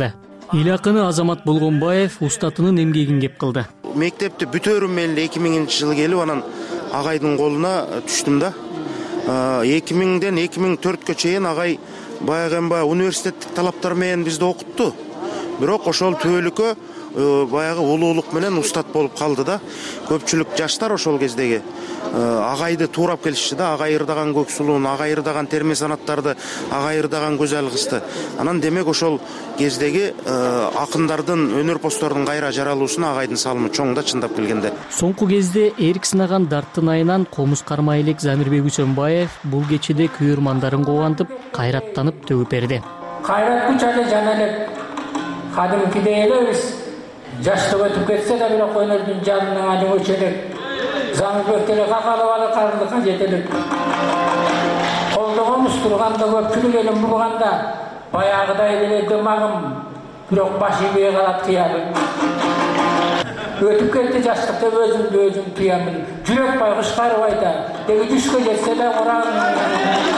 эл акыны Азамат Болгонбаев устатынын эмгегин кеп кылды. Мектепти бүтөрүм эле 2000-жылы келип анан агайдын колуна түштүм да. 2000ден 2004гө чейин агай баягы университеттик талаптар менен бизди окутту. Бирок ошол түбөлүккө баягы улуулук менен устат болуп калды да. Көпчүлүк жаштар ошол кездеги агайды туурап келишти да. Агай ырдаган көк сулуун, агай ырдаган терме санаттарды, агай ырдаган көзөл кызды. Анан демек ошол кездеги акындардын, өнөрпоздордун кайра жаралуусуна агайдын салымы чоң да, чындап келгенде. Соңку кезде эрик сынаган дарттын айынан комуз карма элек Замирбек Үсөнбаев бул кечеде күйөрмандарын кубантып, кайраттанып төгүп берди. Кайрат күч эле жана элек кадимкидей элебиз. Жаштык өтүп кетсе да бирок өнөрдүн жанына али өчөлөк. Замирбек деле какалып алып карындыкка жетелик. Колдогонбуз турганда көпчүлүк элин бурганда баягыдай деле дымагым бирок баш ийбей калат кыялым. Өтүп кетти жаштык деп өзүмдү өзүм туямын. Жүрөк байгыш карып айтат. Деги түшкө жетсе да урагын.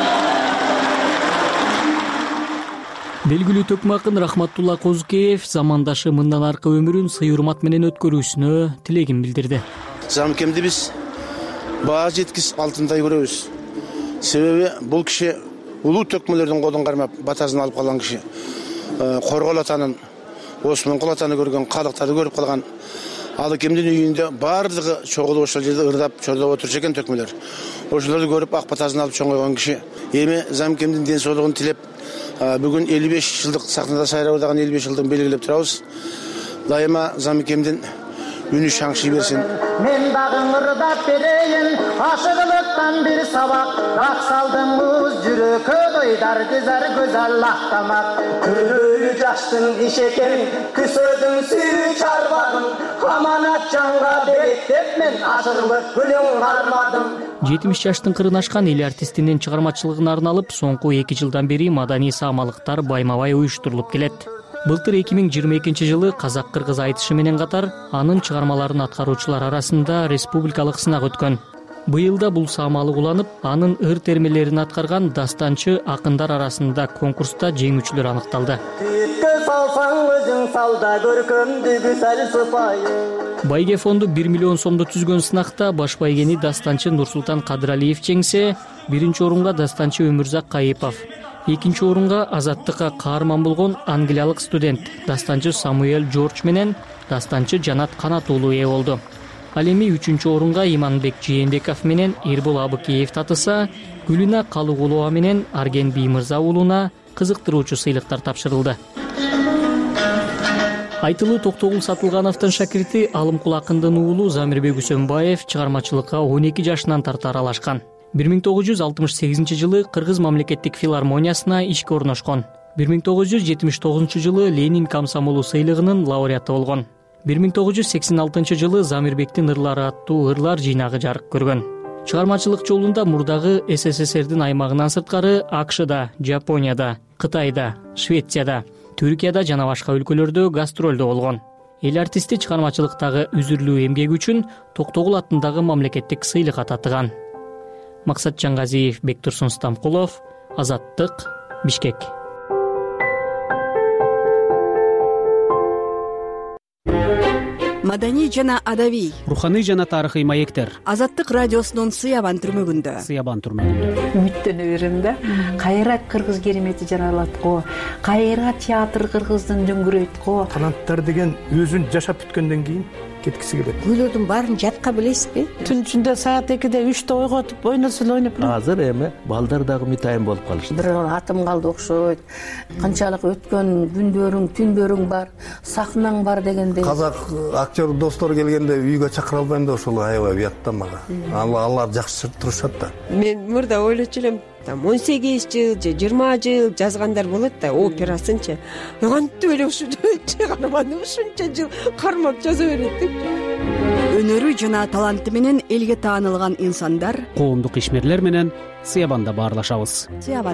Белгилүү төкмө акын Рахматулла Козукеев замандашы мындан аркы өмүрүн сый урмат менен өткөрүүсүнө тилегин билдирди. Замкемди биз баа жеткис алтындай көрөбүз. Себеби бул киши улуу төкмөлөрдүн колун кармап батасын алып калган киши. Коргол атанын, Осмонкул атаны көргөн, калыктарды көрүп калган. Ал кемдин үйүндө баардыгы чогулуп ошол жерде ырдап, чордоп отурчу экен төкмөлөр. Ошолорду көрүп ак батасын алып чоңойгон киши. Эми Замкемдин ден соолугун тилеп, бүгүн 55 жылдык сахнада сайрап ырдаган 55 жылдык белгилеп турабыз. Дайыма Замкемдин үнү шаңшый берсин. Мен дагы ырдап берейин, ашыгылыктан бир сабак. Ак салдыңыз жүрөккө дойдар көз Аллахтамак. Күнөө жаштын иш экен, күсөдүн сүйүү чарбадым. Аманат жанга берет деп мен ашыгылык күнүң армадым. 70 жаштын кырын ашкан эл артистинин чыгармачылыгына арналып соңку 2 жылдан бери маданий саамалыктар байма-бай уюштурулуп келет. Былтыр 2022 жылы казак-кыргыз айтышы менен катар анын чыгармаларын аткаруучулар арасында республикалык сынак өткөн. Быйыл да бул саамалык уланып, анын ыр термелерин аткарган дастанчы акындар арасында конкурста жеңүүчүлөр аныкталды. Түткө салсаң өзүң салда көркөмдүгү сал сыпайы. Байге фонду 1 миллион сомду түзгөн сынакта баш байгени дастанчы Нурсултан Кадыралиев жеңсе, биринчи орунга дастанчы Өмүрзак Кайыпов, экинчи орунга азаттыкка каарман болгон англиялык студент дастанчы Самуэль Джордж менен дастанчы Жанат Канат уулу ээ болду. Ал эми 3-чү орунга Иманбек Жээнбеков менен Эрбол Абыкеев татыса, Гүлүна Калыгулова менен Арген Биймырза уулуна кызыктыруучу сыйлыктар тапшырылды. Айтылуу Токтогул Сатылгановдун шакирти Алымкул акындын уулу Замирбек Үсөнбаев чыгармачылыкка 12 жашынан тарта аралашкан. 1968 жылы Кыргыз мамлекеттик филармониясына ишке орношкон. 1979 жылы Ленин комсомолу сыйлыгынын лауреаты болгон. 1986 жылы Замирбектин ырлары аттуу ырлар жыйнагы жарык көргөн. Чыгармачылык жолунда мурдагы СССРдин аймагынан сырткары АКШда, Жапонияда, Кытайда, Швецияда, Түркияда жана башка өлкөлөрдө гастролдо болгон. Эл артисти чыгармачылыктагы үзүрлүү эмгеги үчүн Токтогул атындагы мамлекеттик сыйлыкка татыган. Максат Жангазиев, Бектурсун Стамкулов, Азаттык, Бишкек. Маданий жана адабий, руханий жана тарыхый маектер. Азаттык радиосунун Сыябан түрмөгүндө. Үмүттөнө берем да. Кайра кыргыз керемети жаралат го. Кайра театр кыргыздын дөңгөрөйт го. Таланттар деген өзүн жашап бүткөндөн кийин кеткиси келет. Күйлөрдүн баарын жатка билесизби? Түн ичинде саат 2-де 3-те ойготуп ойносул ойноп. Азыр эми балдар дагы митайым болуп калышты. Бир атым калды окшойт. Канчалык өткөн күндөрүң, түндөрүң бар, сахнаң бар дегендей. Казак актер достор келгенде үйгө чакыра албайм да ошол аябай уят да мага. Алар жакшы турушат да. Мен мурда ойлочу элем, 18 жыл же 20 жыл жазгандар болот да, операсынчы. Кантип эле ушул чыгарманы ушунча жыл кармап жаза берет деп. Өнөрү жана таланты менен элге таанылган инсандар коомдук ишмерлер менен Сыябанда баарлашабыз.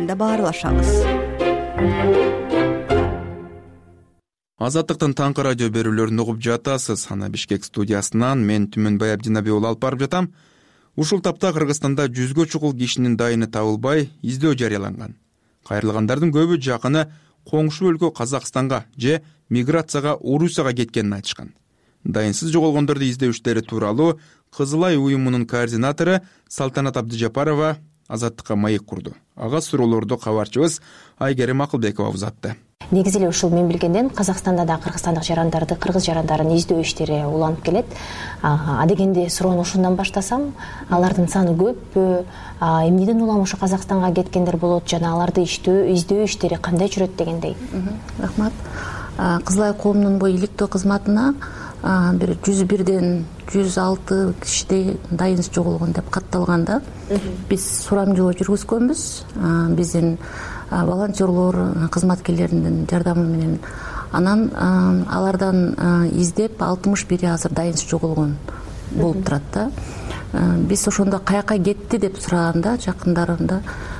Азаттыктын таңкы радио берүүлөрүн угуп жатасыз. Ана Бишкек студиясынан мен Түмөнбай Абдинабиулу алып барып жатам. Ушул тапта Кыргызстанда 100гө чукул кишинин дайыны табылбай издөө жарыяланган. Кайрылгандардын көбү жакыны коңшу өлкө Казакстанга же миграцияга Орусияга кеткенин айтышкан. Дайынсыз жоголгондорду издөө иштери тууралуу Кызыл Ай уюмунун координатору Салтанат Абдыжапарова Азаттыкка маек курду. Ага суроолорду кабарчыбыз Айгерим Акылбекова узатты. Негизи эле ушул мен билгенден Казакстанда да кыргызстандык жарандарды, кыргыз жарандарын издөө иштери уланып келет. Адегенде суроону ушундан баштасам, алардын саны көппү, эмнеден улам ушу Казакстанга кеткендер болот жана аларды издөө иштери кандай жүрөт дегендей. Рахмат. Кызыл Ай коомунун бул иликтөө кызматына бир 101ден 106 кишидей дайынсыз жоголгон деп катталганда биз сурамжылоо жүргүзгөнбүз. Биздин волонтерлор кызматкерлеринин жардамы менен анан алардан издеп 61 азыр дайынсыз жоголгон болуп турат да. Биз ошондо каяка кетти деп сураганда жакындарында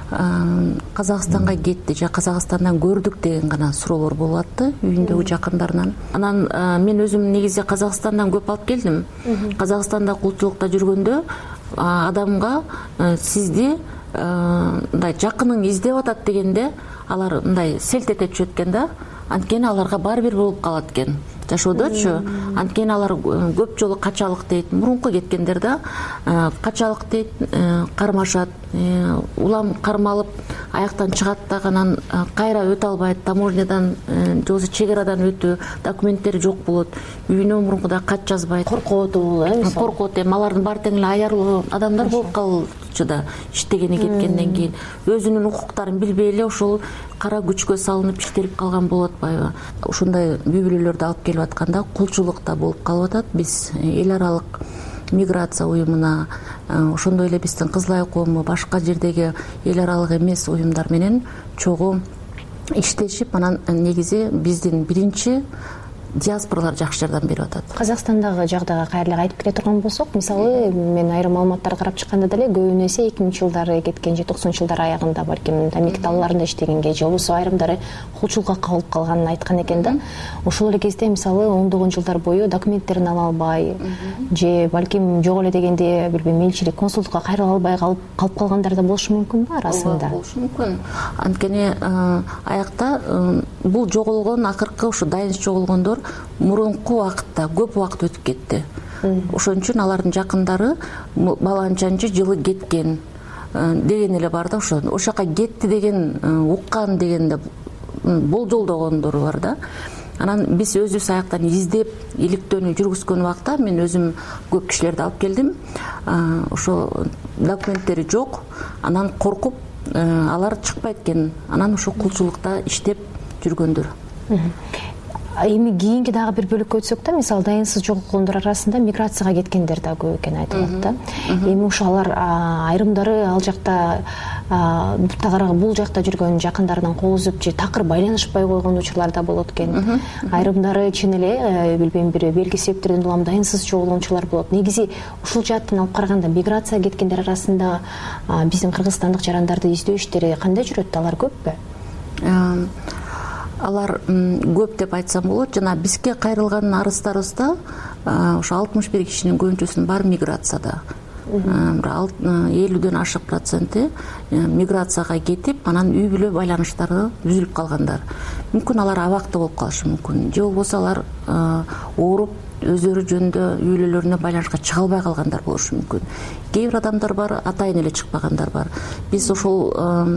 Казакстанга кетти же Казакстандан көрдүк деген гана суроолор болуп атты үйүндөгү жакындарынан. Анан мен өзүм негизи Казакстандан көп алып келдим. Казакстанда кулчулукта жүргөндө адамга сизди мындай жакының издеп атат дегенде алар мындай селт эте түшөт экен да. Анткени аларга баары бир болуп калат экен жашоодочу. Анткени алар көп жолу качалык дейт, мурунку кеткендер да качалык дейт, кармашат, улам кармалып аяктан чыгат дагы анан кайра өтө албайт, таможнядан же болбосо чек арадан өтүү документтери жок болот, үйүнө мурункудай кат жазбайт, коркот эми алардын баары тең эле аярлуу адамдар болуп калчу да иштегени кеткенден кийин өзүнүн укуктарын билбей эле ошол кара күчкө салынып иштелип калган болуп атпайбы. Ушундай үй-бүлөлөрдү алып келип атканда кулчулукта болуп калып атат. Биз эл аралык миграция уюмуна, ошондой эле биздин Кызыл Ай коому башка жердеги эл аралык эмес уюмдар менен чогуу иштешип, анан негизи биздин биринчи диаспоралар жакшы жардам берип атат. Казакстандагы жагдайга кайра айтып келе турган болсок, мисалы мен айрым маалыматтар карап чыкканда деле көбүнө эсе 2000-жылдары кеткен же 90-жылдар аягында балким тамек талларында иштегенге же болбосо айрымдары кулчулукка кабылып калганын айткан экен да. Ошол эле кезде мисалы ондогон жылдар бою документтерин ала албай же балким жок эле дегенде билбейм элчилик консулдукка кайрыла албай калып калгандар да болушу мүмкүнбү арасында? Болушу мүмкүн. Анткени аякта бул жоголгон акыркы ушу дайынсыз жоголгондор мурунку убакытта көп убакыт өтүп кетти. Ошон үчүн алардын жакындары баланчанчы жылы кеткен деген эле бар да. Ошо жака кетти деген уккан дегенде болжолдогондору бар да. Анан биз өзүбүз аяктан издеп иликтөөнү жүргүзгөн убакта мен өзүм көп кишилерди алып келдим. Ошо документтери жок, анан коркуп алар чыкпайт экен. Анан ошо кулчулукта иштеп жүргөндөр. Эми кийинки дагы бир бөлүккө өтсөк да, мисалы дайынсыз жоголгондор арасында миграцияга кеткендер да көп экени айтылат да. Эми ошо алар айрымдары ал жакта бул жакта жүргөн жакындарынан кол үзүп же такыр байланышпай койгон учурлар да болот экен. Айрымдары чын эле билбейм бир белги себептерден улам дайынсыз жоголгончулар болот. Негизи ушул жааттан алып караганда миграцияга кеткендер арасында биздин кыргызстандык жарандарды издөө иштери кандай жүрөт? Алар көппү? Алар көп деп айтсам болот. Жана бизге кайрылган арыздарыбызда ошо 61 кишинин көбүнчөсүнүн баары миграцияда. 50ден ашык проценти миграцияга кетип, анан үй бүлө байланыштары үзүлүп калгандар. Мүмкүн алар абакта болуп калышы мүмкүн. Же болбосо алар ооруп өздөрү жөнүндө үй бүлөлөрүнө байланышка чыга албай калгандар болушу мүмкүн. Кээ бир адамдар бар, атайын эле чыкпагандар бар. Биз ошол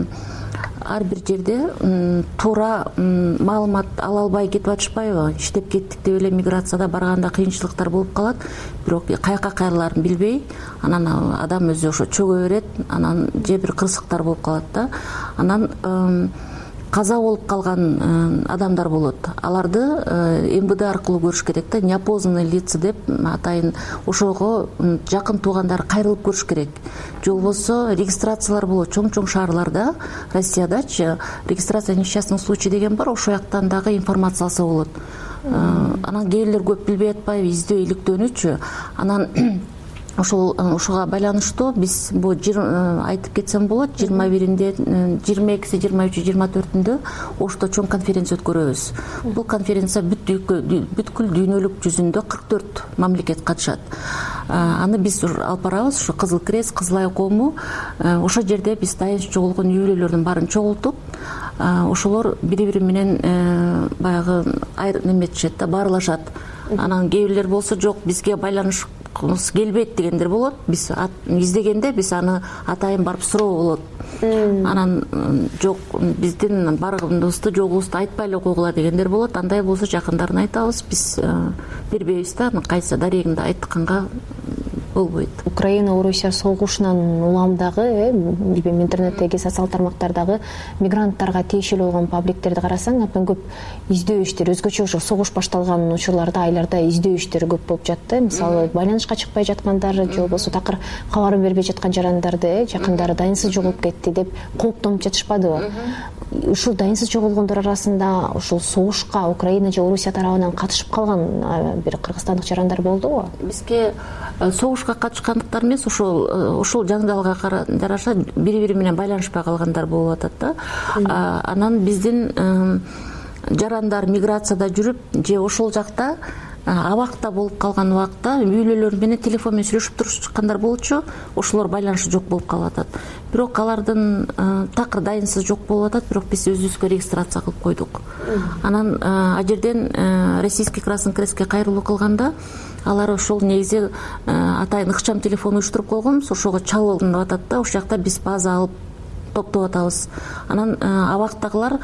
ар бир жерде туура маалымат ала албай кетип атышпайбы? Иштеп кеттик деп эле миграцияда барганда кыйынчылыктар болуп калат, бирок каяка кайрылаарын билбей, анан адам өзү ошо чөгө берет, анан же бир кырсыктар болуп калат да. Анан каза болуп калган адамдар болот. Аларды МВД аркылуу көрүш керек да, неопознанные лица деп атайын ошого жакын туугандар кайрылып көрүш керек. Же болбосо регистрациялар болот чоң-чоң шаарларда, Россиядачы регистрация несчастных случай деген бар, ошол жактан дагы информация алса болот. Анан кээ бирлер көп билбей атпайбы издөө иликтөөнүчү. Анан ошого байланыштуу биз бул айтып кетсем болот, 21-нде, 22-си, 23-і, 24-үндө Ошто чоң конференция өткөрөбүз. Бул конференция бүткүл дүйнөлүк жүзүндө 44 мамлекет катышат. Аны биз алып барабыз, ушу Кызыл Крест, Кызыл Ай коому. Ошол жерде биз дайынсыз жоголгон үй бүлөлөрдүн баарын чогултуп, ошолор бири бири менен баягы неметишет да, баарлашат. Анан кээ бирлер болсо жок, бизге байланышкыбыз келбейт дегендер болот. Биз издегенде биз аны атайын барып суроо болот. Анан жок, биздин баргыбызды жогубузду айтпай эле койгула дегендер болот. Андай болсо жакындарын айтабыз, биз бербейбиз да, кайсы дарегинде айтканга болбойт. Украина Орусия согушунан улам дагы, билбейм, интернеттеги социалдык тармактардагы мигранттарга тиешелүү болгон пабликтерди карасаң, абдан көп издөө иштер, өзгөчө ошо согуш башталган учурларда, айларда издөө иштери көп болуп жатты. Мисалы, байланышка чыкпай жаткандар же болбосо такыр кабарын бербей жаткан жарандарды жакындары дайынсыз жоголуп кетти деп кооптонуп жатышпадыбы? Ушул дайынсыз жоголгондор арасында ушул согушка Украина же Орусия тарабынан катышып калган бир кыргызстандык жарандар болдубу? Бизге согушка катышкандыктар эмес, ушул жаңжалга жараша бири-бири менен байланышпай калгандар болуп атат да. Анан биздин жарандар миграцияда жүрүп же ошол жакта абакта болуп калган убакта үйлөлөр менен телефон менен сүйлөшүп турушкандар болчу, ошолор байланышы жок болуп калып атат. Бирок алардын такыр дайынсыз жок болуп атат, бирок биз өзүбүзгө регистрация кылып койдук. Анан а жерден Российский Красный Крестке кайрылуу кылганда алар ошол негизи атайын ыкчам телефон уюштуруп койгонбуз, ошого чалынып атат да, ошол жакта биз база алып топтоп атабыз. Анан абактагылар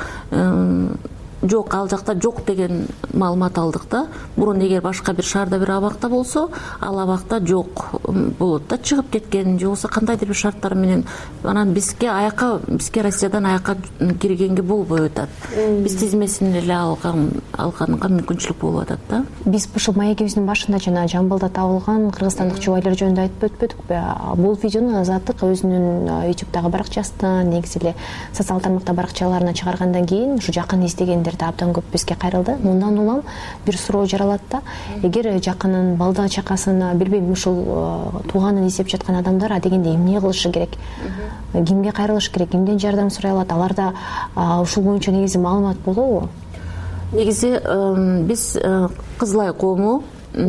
жок, ал жакта жок деген маалымат алдык да. Мурун эгер башка бир шаарда бир абакта болсо, ал абакта жок болот да, чыгып кеткен же болбосо кандайдыр бир шарттар менен. Анан бизге Россиядан аяка киргенге болбой атат. Биз тизмесин эле алганга мүмкүнчүлүк болуп атат да. Биз ушул маегибиздин башында жана Жамбылда табылган кыргызстандык жубайлар жөнүндө айтып өтпөдүкпү? Бул видеону Азаттык өзүнүн YouTube'дагы баракчасына, негизи эле социалдык тармакта баракчаларына чыгаргандан кийин ушу жакын издегендер абдан көп бизге кайрылды. Мындан улам бир суроо жаралат да. Эгер жакынын бала чакасын, билбейм, ушул тууганын издеп жаткан адамдар адегенде эмне кылышы керек? Кимге кайрылыш керек? Кимден жардам сурай алат? Аларда ушул боюнча негизи маалымат болобу? Негизи биз Кызылай коому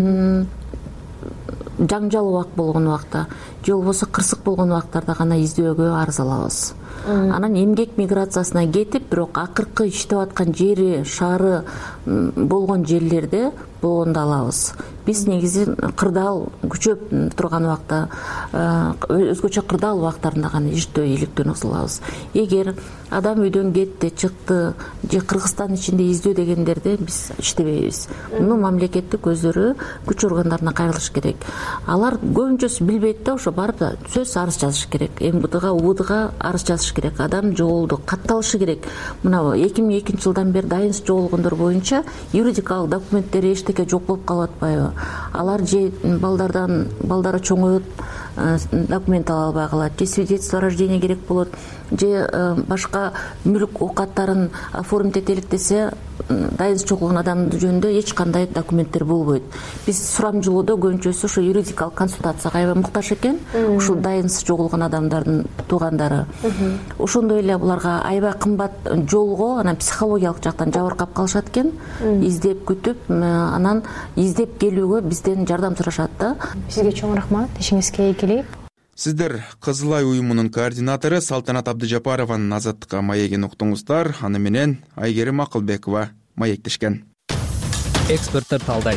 жаңжал убак болгон убакта же болбосо кырсык болгон убактарда гана издөөгө арыз алабыз. Анан эмгек миграциясына кетип, бирок акыркы иштеп аткан жери, шаары болгон жерлерде болгондо алабыз. Биз негизи кырдаал күчөп турган убакта, өзгөчө кырдаал убактарында гана иштөө иликтөөнү кылабыз. Эгер адам үйдөн кетти, чыкты же Кыргызстан ичинде издөө дегендерде биз иштебейбиз. Муну мамлекеттик өздөрү күч органдарына кайрылыш керек. Алар көбүнчөсү билбейт да, ошо барып сөз арыз жазыш керек. МВДга, УВДга арыз жазыш керек. Адам жоголду, катталышы керек. Мына 2002-жылдан бери дайынсыз жоголгондор боюнча юридикалык документтери эчтеке жок болуп калып атпайбы? Алар же балдары чоңойот, документ ала албай калат, же свидетельство о рождении керек болот, же башка мүлк оокаттарын оформить этелик десе, дайынсыз жоголгон адам жөнүндө эч кандай документтер болбойт. Биз сурамжылоодо көбүнчөсү ошо юридикалык консультацияга аябай муктаж экен, ушул дайынсыз жоголгон адамдардын туугандары. Ошондой эле буларга аябай кымбат жолго, анан психологиялык жактан жабыркап калышат экен, издеп күтүп, анан издеп келүүгө бизден жардам сурашат да. Сизге чоң рахмат, ишиңизге ийгилик. Сиздер Кызылай уюмунун координатору Салтанат Абдыжапарованын Азаттыкка маегин уктуңуздар. Аны менен Айгерим Акылбекова маектешкен. Эксперттер талдайт.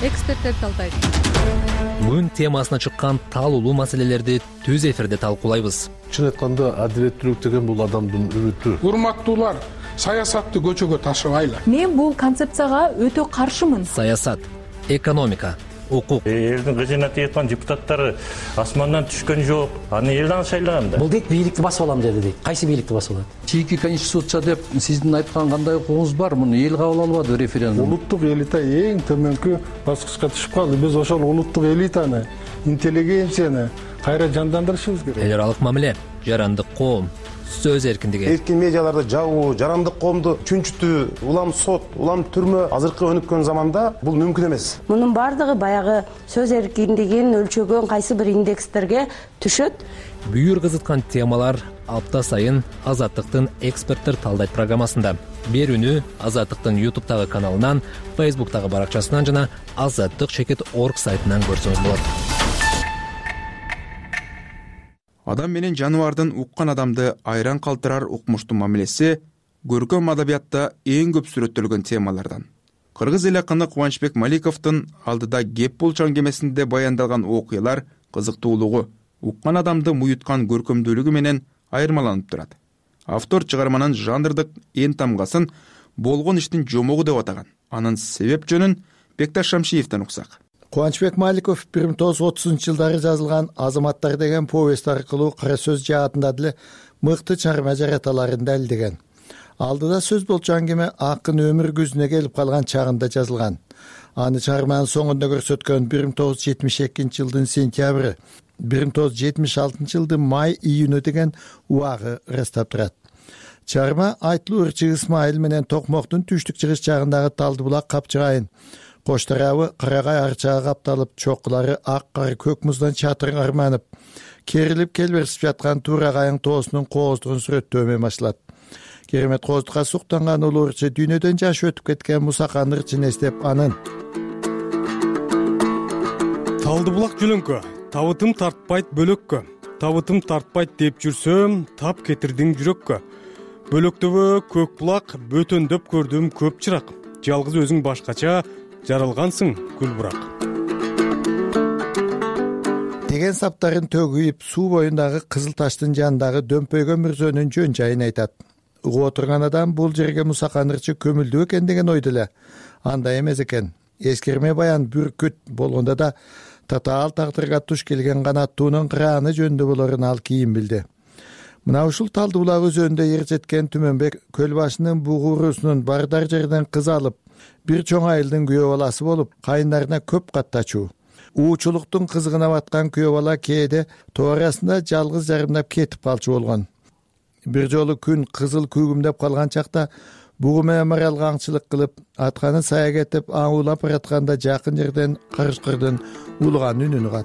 Күн темасына чыккан таалуулуу маселелерди түз эфирде талкуулайбыз. Чын айтканда, адилеттүүлүк деген бул адамдын үмүтү. Урматтуулар, саясатты көчөгө ташыбайлы. Мен бул концепцияга өтө каршымын. Саясат, экономика, укук. Элдин кызына тийаткан депутаттары асмандан түшкөн жок. Аны элден шайлаган да. Бул дейт бийликти басып алам деди дейт. Кайсы бийликти басып алат? Чийки конституция деп сиздин айткан кандай укугуңуз бар? Муну эл кабыл албады референдум. Улуттук элита эң төмөнкү баскычка түшүп калды. Биз ошол улуттук элитаны, интеллигенцияны кайра жандандырышыбыз керек. Эл аралык мамиле, жарандык коом, сөз эркиндиги. Эркин медиаларды жабуу, жарандык коомду чүнчүтүү, улам сот, улам түрмө азыркы өнүккөн заманда бул мүмкүн эмес. Мунун бардыгы баягы сөз эркиндигин өлчөгөн кайсы бир индекстерге түшөт. Бүйүр кызыткан темалар апта сайын Азаттыктын эксперттер талдайт программасында. Берүүнү Азаттыктын YouTube'тагы каналынан, Facebook'тагы баракчасынан жана azаттык.org сайтынан көрсөңүз болот. Адам менен жаныбардын уккан адамды айран калтырар укмуштуу мамилеси көркөм адабиятта эң көп сүрөттөлгөн темалардан. Кыргыз эл акыны Кубанычбек Маликовдун алдыда кеп болчу аңгемесинде баяндалган окуялар кызыктуулугу, уккан адамды муюткан көркөмдүүлүгү менен айырмаланып турат. Автор чыгарманын жанрдык эң тамгасын болгон иштин жомогу деп атаган. Анын себеп жөнүн Бекташ Шамшиевден уксак. Кубанычбек Маликов 1930-жылдары жазылган Азаматтар деген повесть аркылуу кара сөз жаатында деле мыкты чыгарма жараталарын далилдеген. Алдыда сөз болчу аңгеме акын өмүр күзүнө келип калган чагында жазылган. Аны чыгарманын соңунда көрсөткөн 1972-жылдын сентябры, 1976-жылдын май-июнү деген убагы ырастап турат. Чыгарма айтылуу ырчы Исмайыл менен Токмоктун түштүк чыгыш жагындагы Талдыбулак капчыгайын, кош тарабы Карагай арчага капталып, чокулары ак кар көк муздан чатырың арманып, керилип келберсип жаткан Турагайың тоосунун кооздугун сүрөттөө менен башталат. Керемет кооздукка суктанган улуу ырчы дүйнөдөн жашы өтүп кеткен Мусакан ырчын эстеп анын Талдыбулак жөлөңкө, табытым тартпайт бөлөккө, табытым тартпайт деп жүрсөм, тап кетирдиң жүрөккө. Бөлөктөбө көк булак, бөтөндөп көрдүм көп чырак. Жалгыз өзүң башкача, жаралгансың гүл бурак. Деген саптарын төгүп, суу боюндагы Кызыл таштын жанындагы дөмпөйгөн мирзөнүн жөн жайын айтат. Угуп отурган адам бул жерге Мусакан ырчы көмүлдүү экен деген ойдо эле. Андай эмес экен. Эскерме баян бүркүт болгондо да татаал тагдырга туш келген канаттуунун кырааны жөнүндө болорун ал кийин билди. Мына ушул Талдыбулак өзөнүндө ер жеткен Түмөнбек көл башынын бугуурусунун бардар жерден кыз алып, бир чоң айылдын күйөө баласы болуп, кайындарына көп каттачуу. Уучулуктун кызыгына баткан күйөө бала кээде тоо арасында жалгыз жарымдап кетип калчу болгон. Бир жолу күн кызыл күүгүмдөп калган чакта бугу менен маралга аңчылык кылып, атканы сая кетип аңуулап баратканда жакын жерден карышкырдын улуган үнүн угат.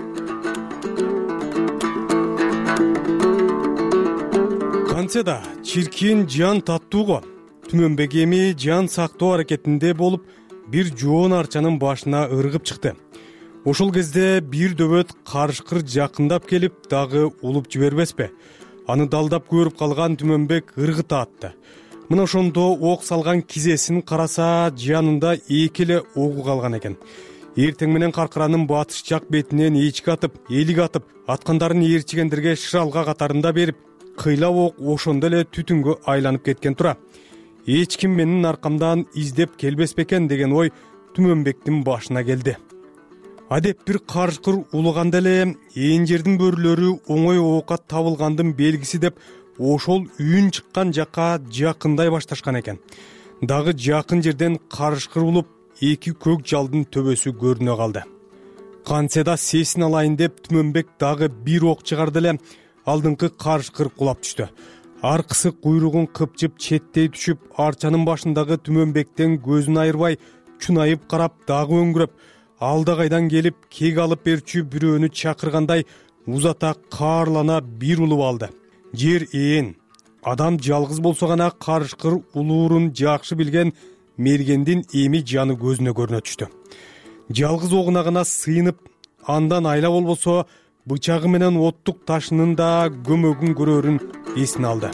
Канцеда чиркин жан таттууго, Түмөнбек эми жан сактоо аракетинде болуп, бир жоон арчанын башына ыргып чыкты. Ошол кезде бир дөбөт карышкыр жакындап келип, дагы улуп жибербеспи? Аны далдап көрүп калган Түмөнбек ыргыта атты. Мына ошондо ок салган кизесин караса, жанында эки эле огу калган экен. Эртең менен каркыранын батыш жак бетинен эчки атып, элик атып, аткандарын ээрчигендерге шыралга катарында берип, кыйлап ок ошондо эле түтүнгө айланып кеткен тура. Эч ким менин аркамдан издеп келбес бекен деген ой Түмөнбектин башына келди. Адеп бир карышкыр улуганда эле ээн жердин бөрүлөрү оңой оокат табылгандын белгиси деп ошол үн чыккан жакка жакындай башташкан экен. Дагы жакын жерден карышкыр улуп, эки көк жалдын төбөсү көрүнө калды. Канцеда сесин алайын деп Түмөнбек дагы бир ок чыгарды эле алдыңкы карышкыр кулап түштү. Аркысы куйругун кыпчып четтей түшүп, арчанын башындагы Түмөнбектен көзүн айырбай, чунайып карап, дагы өңгүрөп, алда кайдан келип кек алып берчү бирөөнү чакыргандай узата каарлана бир улуп алды. Жер ээн, адам жалгыз болсо гана карышкыр улуурун жакшы билген мергендин эми жаны көзүнө көрүнө түштү. Жалгыз огуна гана сыйынып, андан айла болбосо бычагы менен оттук ташынын да көмөгүн көрөрүн эсине алды.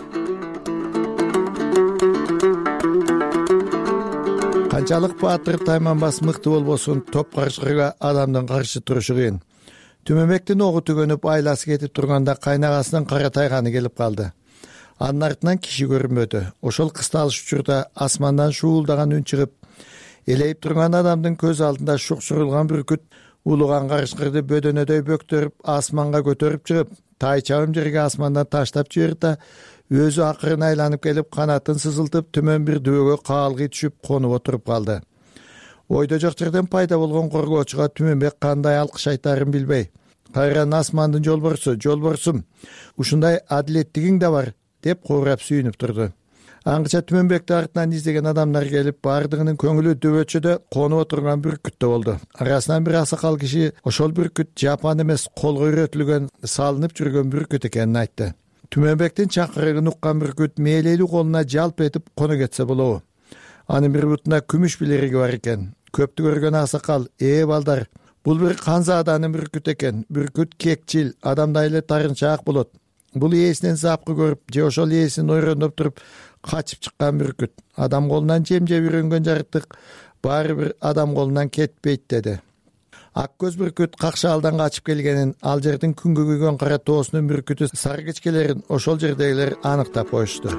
Канчалык баатыр тайманбас мыкты болбосун, топ карышкырга адамдын каршы турушу кыйын. Түмөнбектин огу түгөнүп айласы кетип турганда кайнагасынын кара тайганы келип калды. Анын артынан киши көрүнбөдү. Ошол кысталыш учурда асмандан шуулдаган үн чыгып, элейип турган адамдын көз алдында шукшурулган бүркүт улуган карышкырды бөдөнөдөй бөктөрүп, асманга көтөрүп чыгып, тайчабым жерге асмандан таштап жиберди да, өзү акырын айланып келип, канатын сызылтып, түмөн бир дөөгө каалгый түшүп, конуп отуруп калды. Ойдо жок жерден пайда болгон коргоочуга Түмөнбек кандай алкыш айтарын билбей, кайрадан асмандын жолборсум, ушундай адилеттигиң да бар, деп коорап сүйүнүп турду. Аңгыча Түмөнбекти артынан издеген адамдар келип, бардыгынын көңүлү дөбөтчөдө конуп отурган бүркүттө болду. Арасынан бир аксакал киши ошол бүркүт жапан эмес, колго үйрөтүлгөн, салынып жүргөн бүркүт экенин айтты. Түмөнбектин чакырыгын уккан бүркүт мээлейлүү колуна жалп этип коно кетсе болобу. Анын бир бутунда күмүш билериги бар экен. Көптү көргөн аксакал: балдар, бул бир канзааданын бүркүт экен. Бүркүт кекчил, адамдай эле тарынчаак болот. Бул ээсинен запкы көрүп, же ошол ээсин ойрондоп туруп, качып чыккан бүркүт. Адам колунан жем жеп үйрөнгөн жарыктык баары бир адам колунан кетпейт деди. Ак көз бүркүт Какшаалдан качып келгенин, ал жердин күнгө күйгөн кара тоосунун бүркүтү сары кечкелерин ошол жердегилер аныктап коюшту.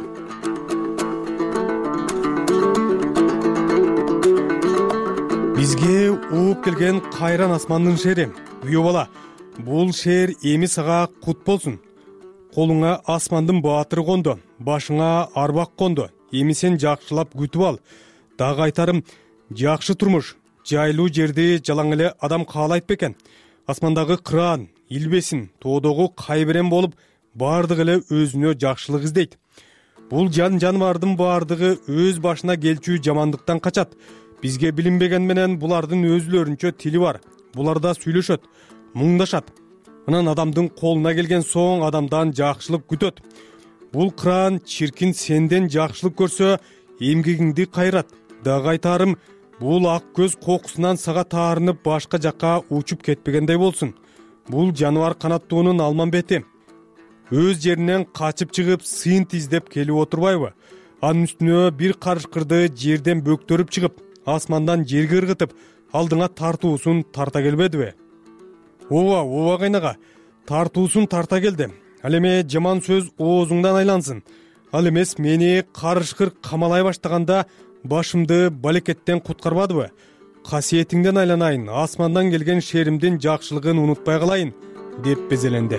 Бизге ууп келген кайран асмандын шери. Күйөө бала, бул шер эми сага кут болсун. Колуңа асмандын баатыры конду, башыңа арбак конду. Эми сен жакшылап күтүп ал. Дагы айтарым, жакшы турмуш, жайлуу жерди жалаң эле адам каалайт бекен. Асмандагы кыран, илбесин, тоодогу кайберен болуп, баардыгы эле өзүнө жакшылык издейт. Бул жаныбардын баардыгы өз башына келчү жамандыктан качат. Бизге билинбеген менен булардын өзүлөрүнчө тили бар. Булар да сүйлөшөт, муңдашат. Анан адамдын колуна келген соң адамдан жакшылык күтөт. Бул кыран чиркин сенден жакшылык көрсө, эмгегиңди кайрат. Дагы айтарым, бул ак көз кокусунан сага таарынып башка жакка учуп кетпегендей болсун. Бул жаныбар канаттуунун алмамбети. Өз жеринен качып чыгып, сыйынт издеп келип отурбайбы? Анын үстүнө бир карышкырды жерден бөктөрүп чыгып, асмандан жерге ыргытып, алдыңа тартуусун тарта келбедиби? Ооба кайнага, тартуусун тарта келди. Ал эме жаман сөз оозуңдан айлансын. Ал эмес мени карышкыр камалай баштаганда башымды балекеттен куткарбадыбы? Касиетиңден айланайын, асмандан келген шеримдин жакшылыгын унутпай калайын, деп безеленди.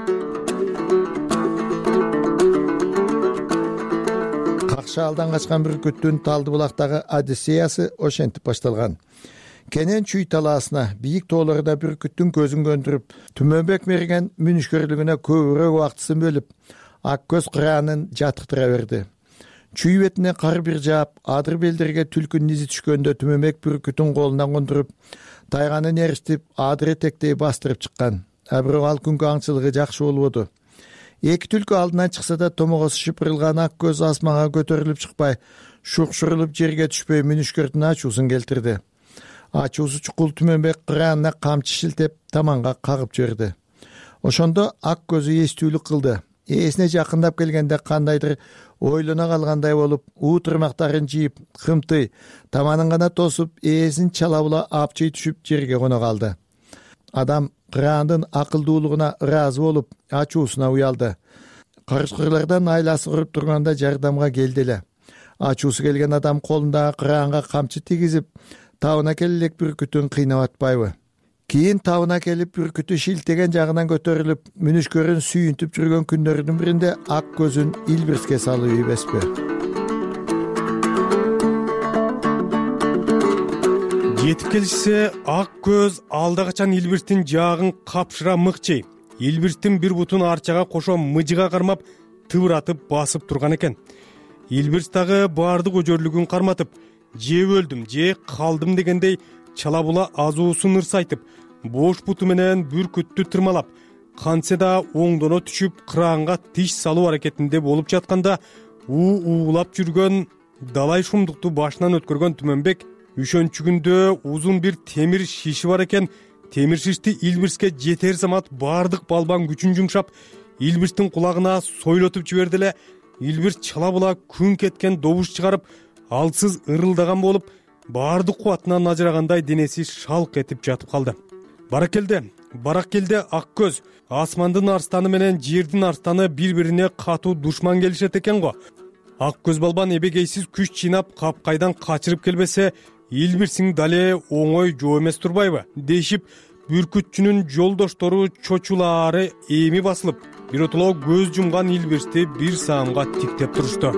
Какшаалдан качкан бүркүттүн Талды булактагы Одиссеясы ошентип башталган. Кенен чүй талаасына, бийик тоолордо бүркүттүн көзүн көндүрүп, түмөнбек мерген мүнүшкөрлүгүнө көбүрөөк убактысын бөлүп, ак көз кыраанын жатыктыра берди. Чүй бетине кар бир жаап, адыр белдерге түлкүнүн изи түшкөндө түмөнбек бүркүтүн колунан кондуруп, тайганын эристип, адыр этектей бастырып чыккан. Бирок ал күнгө аңчылыгы жакшы болбоду. Эки түлкү алдынан чыкса да томогосу шыпырылган ак көз асманга көтөрүлүп чыкпай, шукшурулуп жерге түшпөй мүнүшкөрдүн ачуусун келтирди. Ачуусу чукул түмөнбек кыраанына камчы шилтеп таманга кагып жиберди. Ошондо ак көзү эстүүлүк кылды. Ээсине жакындап келгенде кандайдыр ойлоно калгандай болуп, уу тырмактарын жийип, кымтый, таманын гана тосуп, ээсин чалабыла апчый түшүп жерге коно калды. Адам кыраандын акылдуулугуна ыраазы болуп, ачуусуна уялды. Карышкырлардан айласы куруп турганда жардамга келди эле. Ачуусу келген адам колундагы кыраанга камчы тийгизип, табына келелек бүркүтүн кыйнап атпайбы? Кийин табына келип бүркүтү шилтеген жагынан көтөрүлүп, мүнүшкөрүн сүйүнтүп жүргөн күндөрдүн биринде ак көзүн илбирске салып ийбеспи? Жетип келишсе, ак көз алда качан илбирстин жаагын капшыра мыкчый. Илбирстин бир бутун арчага кошо мыжыга кармап, тыбыратып басып турган экен. Илбирс дагы баардык өжөрлүгүн карматып, же өлдүм, же калдым дегендей чалабула азуусун ырсайтып, бош буту менен бүркүттү тырмалап, кантсе да оңдоно түшүп, кыраанга тиш салуу аракетинде болуп жатканда, уулап жүргөн далай шумдукту башынан өткөргөн түмөнбек үшөнчүгүндө узун бир темир шиши бар экен. Темир шишти илбирске жетер замат баардык балбан күчүн жумшап, илбирстин кулагына сойлотуп жиберди эле. Илбирс чалабыла күн кеткен добуш чыгарып, алсыз ырылдаган болуп, баардык кубатынан ажырагандай денеси шалк этип жатып калды. Баракелде ак көз. Асмандын арстаны менен жердин арстаны бири-бирине катуу душман келишет экен го. Ак көз балбан эбегейсиз күч жыйнап, капкайдан качырып келбесе, илбирсиң дале оңой жоо эмес турбайбы? Дешип, бүркүтчүнүн жолдоштору чочулаары эми басылып, биротоло көз жумган илбирсти бир саамга тиктеп турушту.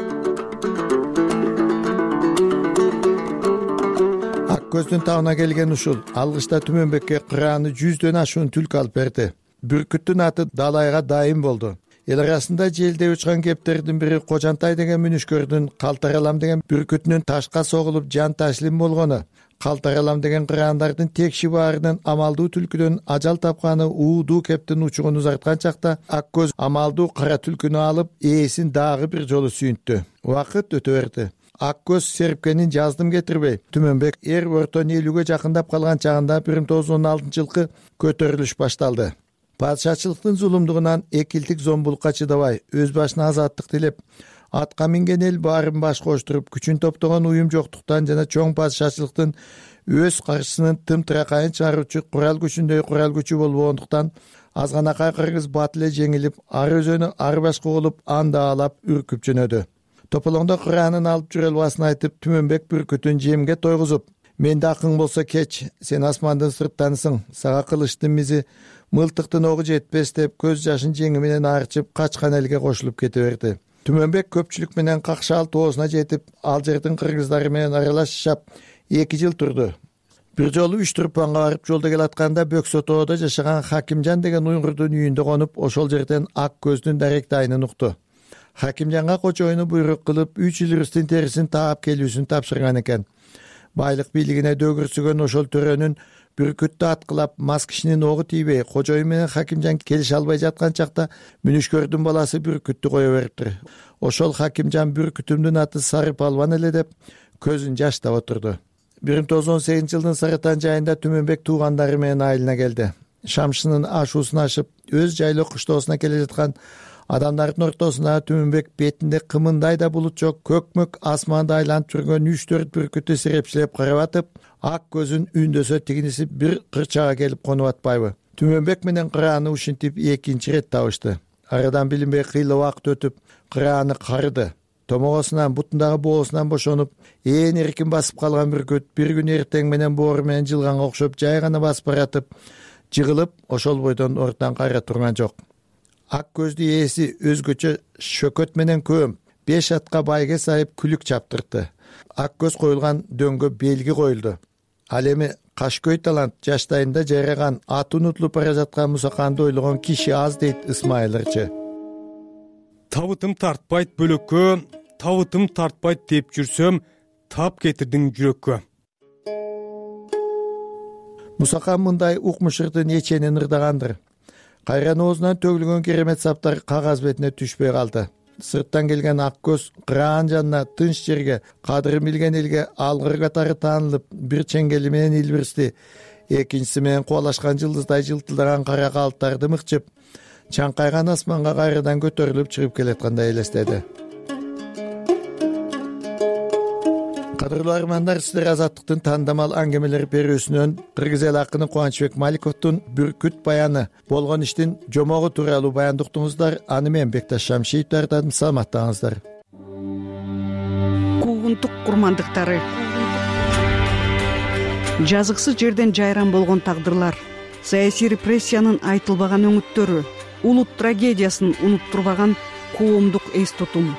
Көздүн табына келген ушул алгычта түмөнбекке кырааны 100дөн ашуун түлкү алып берди. Бүркүттүн аты Далайга дайым болду. Эл арасында желде учкан кептердин бири Кожантай деген мүнүшкөрдүн Калтаралам деген бүркүтүнүн ташка согулуп жан ташлим болгону, Калтаралам деген кыраандардын текши баарынын амалдуу түлкүдөн ажал тапканы уудуу кептин учугун узарткан чакта ак көз амалдуу кара түлкүнү алып ээсин дагы бир жолу сүйүнттү. Убакыт өтө берди. Ак көз серипкенин жаздым кетирбей, түмөнбек эр өртөн элүүгө жакындап калган чагында 1916-жылкы көтөрүлүш башталды. Падышачылыктын зулумдугунан экилдик зомбулукка чыдабай, өз башына азаттык тилеп, атка минген эл баарын баш коштуруп күчүн топтогон уюм жоктуктан жана чоң падышачылыктын өз каршысынын тымтыракайын чыгаруучу курал күчүндөй курал күчү болбогондуктан азганакай кыргыз бат эле жеңилип ар өзөнү ар башка болуп андаалап үркүп жөнөдү. Тополоңдо кыраанын алып жүрө албасын айтып Түмөнбек бүркүтүн жемге тойгузуп, менде акың болсо кеч, сен асмандын сырттанысың, сага кылычтын мизи, мылтыктын огу жетпес деп көз жашын жеңи менен арчып качкан элге кошулуп кете берди. Түмөнбек көпчүлүк менен какшаал тоосуна жетип, ал жердин кыргыздары менен аралаш жашап 2 жыл турду. Бир жолу Үч Турпанга барып жолдо келатканда Бөксө тоодо жашаган Хакимжан деген уйгурдун үйүндө конуп, ошол жерден Ак көздүн даректайын укту. Хакимжанга кочоюну буйрук кылып 3 илирстин терисин таап келүүсүн тапшырган экен. Байлык бийлигине дөгүрсүгөн ошол төрөнүн бүркүттү аткылап, мас кишинин огу тийбей, кожоюн менен Хакимжан келише албай жаткан чакта Мүнүшкөрдүн баласы бүркүттү кое бериптир. Ошол Хакимжан бүркүтүмдүн аты Сары Палван эле деп көзүн жаштап отурду. 1918-жылдын Сарытан жайында Түмөнбек туугандары менен айылына келди. Шамшынын ашуусун ашып, өз жайлоо кыштоосуна келе жаткан адамдардын ортосуна Түмөнбек бетинде кымындай да булут жок, көкмөк асманды айланып жүргөн 3-4 бүркүттү сирепчилеп карап атып, ак көзүн үндөсө тигиниси бир кырчага келип конуп атпайбы. Түмөнбек менен кырааны ушинтип 2-нчи ирет табышты. Арадан билинбей кыйла убакыт өтүп, кырааны карыды. Томогосунан, бутундагы боосунан бошонуп, ээн эркин басып калган бүркүт бир күн эртең менен боору менен жылганга окшоп жай гана басып баратып, жыгылып, ошол бойдон ордудан кайра турган жок. Ак көздү ээси өзгөчө шөкөт менен көөм, 5 атка байге сайып күлүк чаптырды. Ак көз коюлган дөңгө белги коюлду. Ал эми Кашкөй талант жаштайында жайраган, аты унутулуп бара жаткан Мусаканды ойлогон киши аз дейт Ысмайыл ырчы. Табытым тартпайт бөлөккө, табытым тартпайт деп жүрсөм, тап кетирдиң жүрөккө. Мусакан мындай укмушырдын эченин ырдагандыр. Кайран оозунан төгүлгөн керемет саптар кагаз бетине түшпөй калды. Сырттан келген ак көз кыраан жанына, тынч жерге, кадырын билген элге алгыр катары таанылып, бир чеңгели менен илбирсти, экинчиси менен кубалашкан жылдыздай жылтылдаган кара калыптарды мыкчып, чаңкайган асманга кайрадан көтөрүлүп чыгып келаткандай элестеди. Кадырлуу армандар, сиздер Азаттыктын тандамал аңгемелер берүүсүнөн кыргыз эл акыны Кубанычбек Маликовдун Бүркүт баяны болгон иштин жомогу тууралуу баяндуктуңуздар. Аны мен Бекташ Шамшиев даярдадым. Саламаттаңыздар. Куугунтук курмандыктары. Жазыксыз жерден жайран болгон тагдырлар, саясий репрессиянын айтылбаган өңүттөрү, улут трагедиясын унуттурбаган коомдук эс тутум.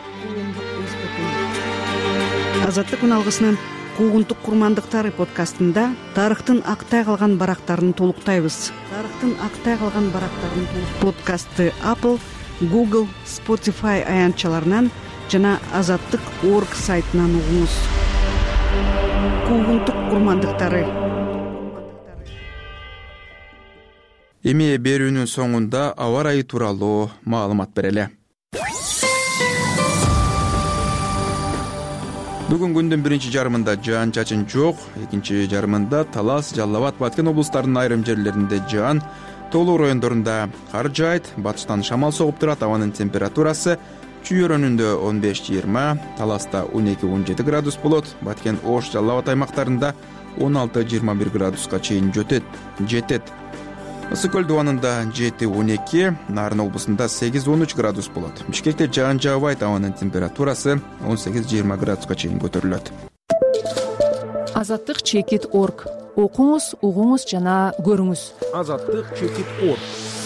Азаттык күн алгысынын Куугунтук курмандыктары подкастында тарыхтын актай калган барактарын толуктайбыз. Подкастты Apple, Google, Spotify аянтчаларынан жана Азаттык.org сайтынан угуңуз. Куугунтук курмандыктары. Эми берүүнүн соңунда аба ырайы тууралуу маалымат берели. Бүгүн күндүн биринчи жарымында жаан чачын жок, экинчи жарымында Талас, Жалал Абад, Баткен облустарынын айрым жерлеринде жаан, тоолуу райондорунда кар жаайт, батыштан шамал согуп турат. Абанын температурасы Чүйөрөнүндө 15-20, Таласта 12-17 градус болот, Баткен, Ош, Жалал Абад аймактарында 16-21 градуска чейин жетет. Ысык көл дубанында 7-12, Нарын облусунда 8-13 градус болот. Бишкекте жаан жаабайт, абанын температурасы 18-20 градуска чейин көтөрүлөт. Азаттык.org. Окуңуз, угуңуз жана көрүңүз. Азаттык.org.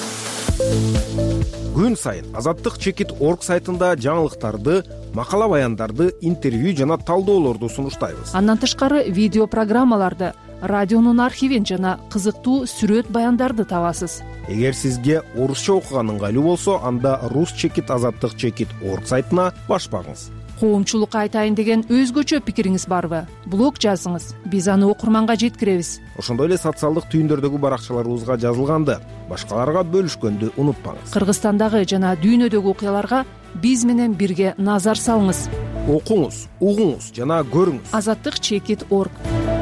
Күн сайын Азаттык.org сайтында жаңылыктарды, макала баяндарды, интервью жана талдоолорду сунуштайбыз. Андан тышкары видео программаларды, радионун архивин жана кызыктуу сүрөт баяндарды табасыз. Эгер сизге орусча окуган ыңгайлуу болсо, анда Rus.Azаттык.org сайтына баш багыңыз. Коомчулукка айтайын деген өзгөчө пикириңиз барбы? Блог жазыңыз, биз аны окурманга жеткиребиз. Ошондой эле социалдык түйүндөрдөгү баракчаларыбызга жазылганды башкаларга бөлүшкөндү унутпаңыз. Кыргызстандагы жана дүйнөдөгү окуяларга биз менен бирге назар салыңыз. Окуңуз, угуңуз жана көрүңүз. Azаттык.org.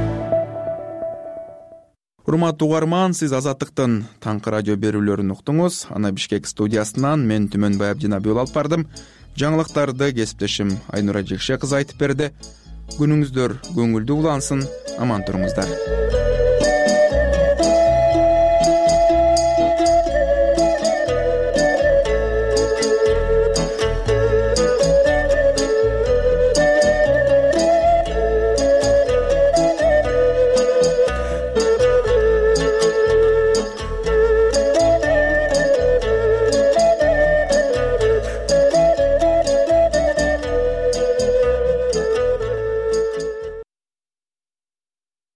Урматтуу угарман, сиз Азаттыктын таңкы радио берүүлөрүн уктуңуз. Аны Бишкек студиясынан мен Түмөнбай Абдинабиул алып бардым. жаңылыктарды кесиптешим Айнура Жекше кызы айтып берди. Күнүңүздөр көңүлдүү улансын, аман туруңуздар.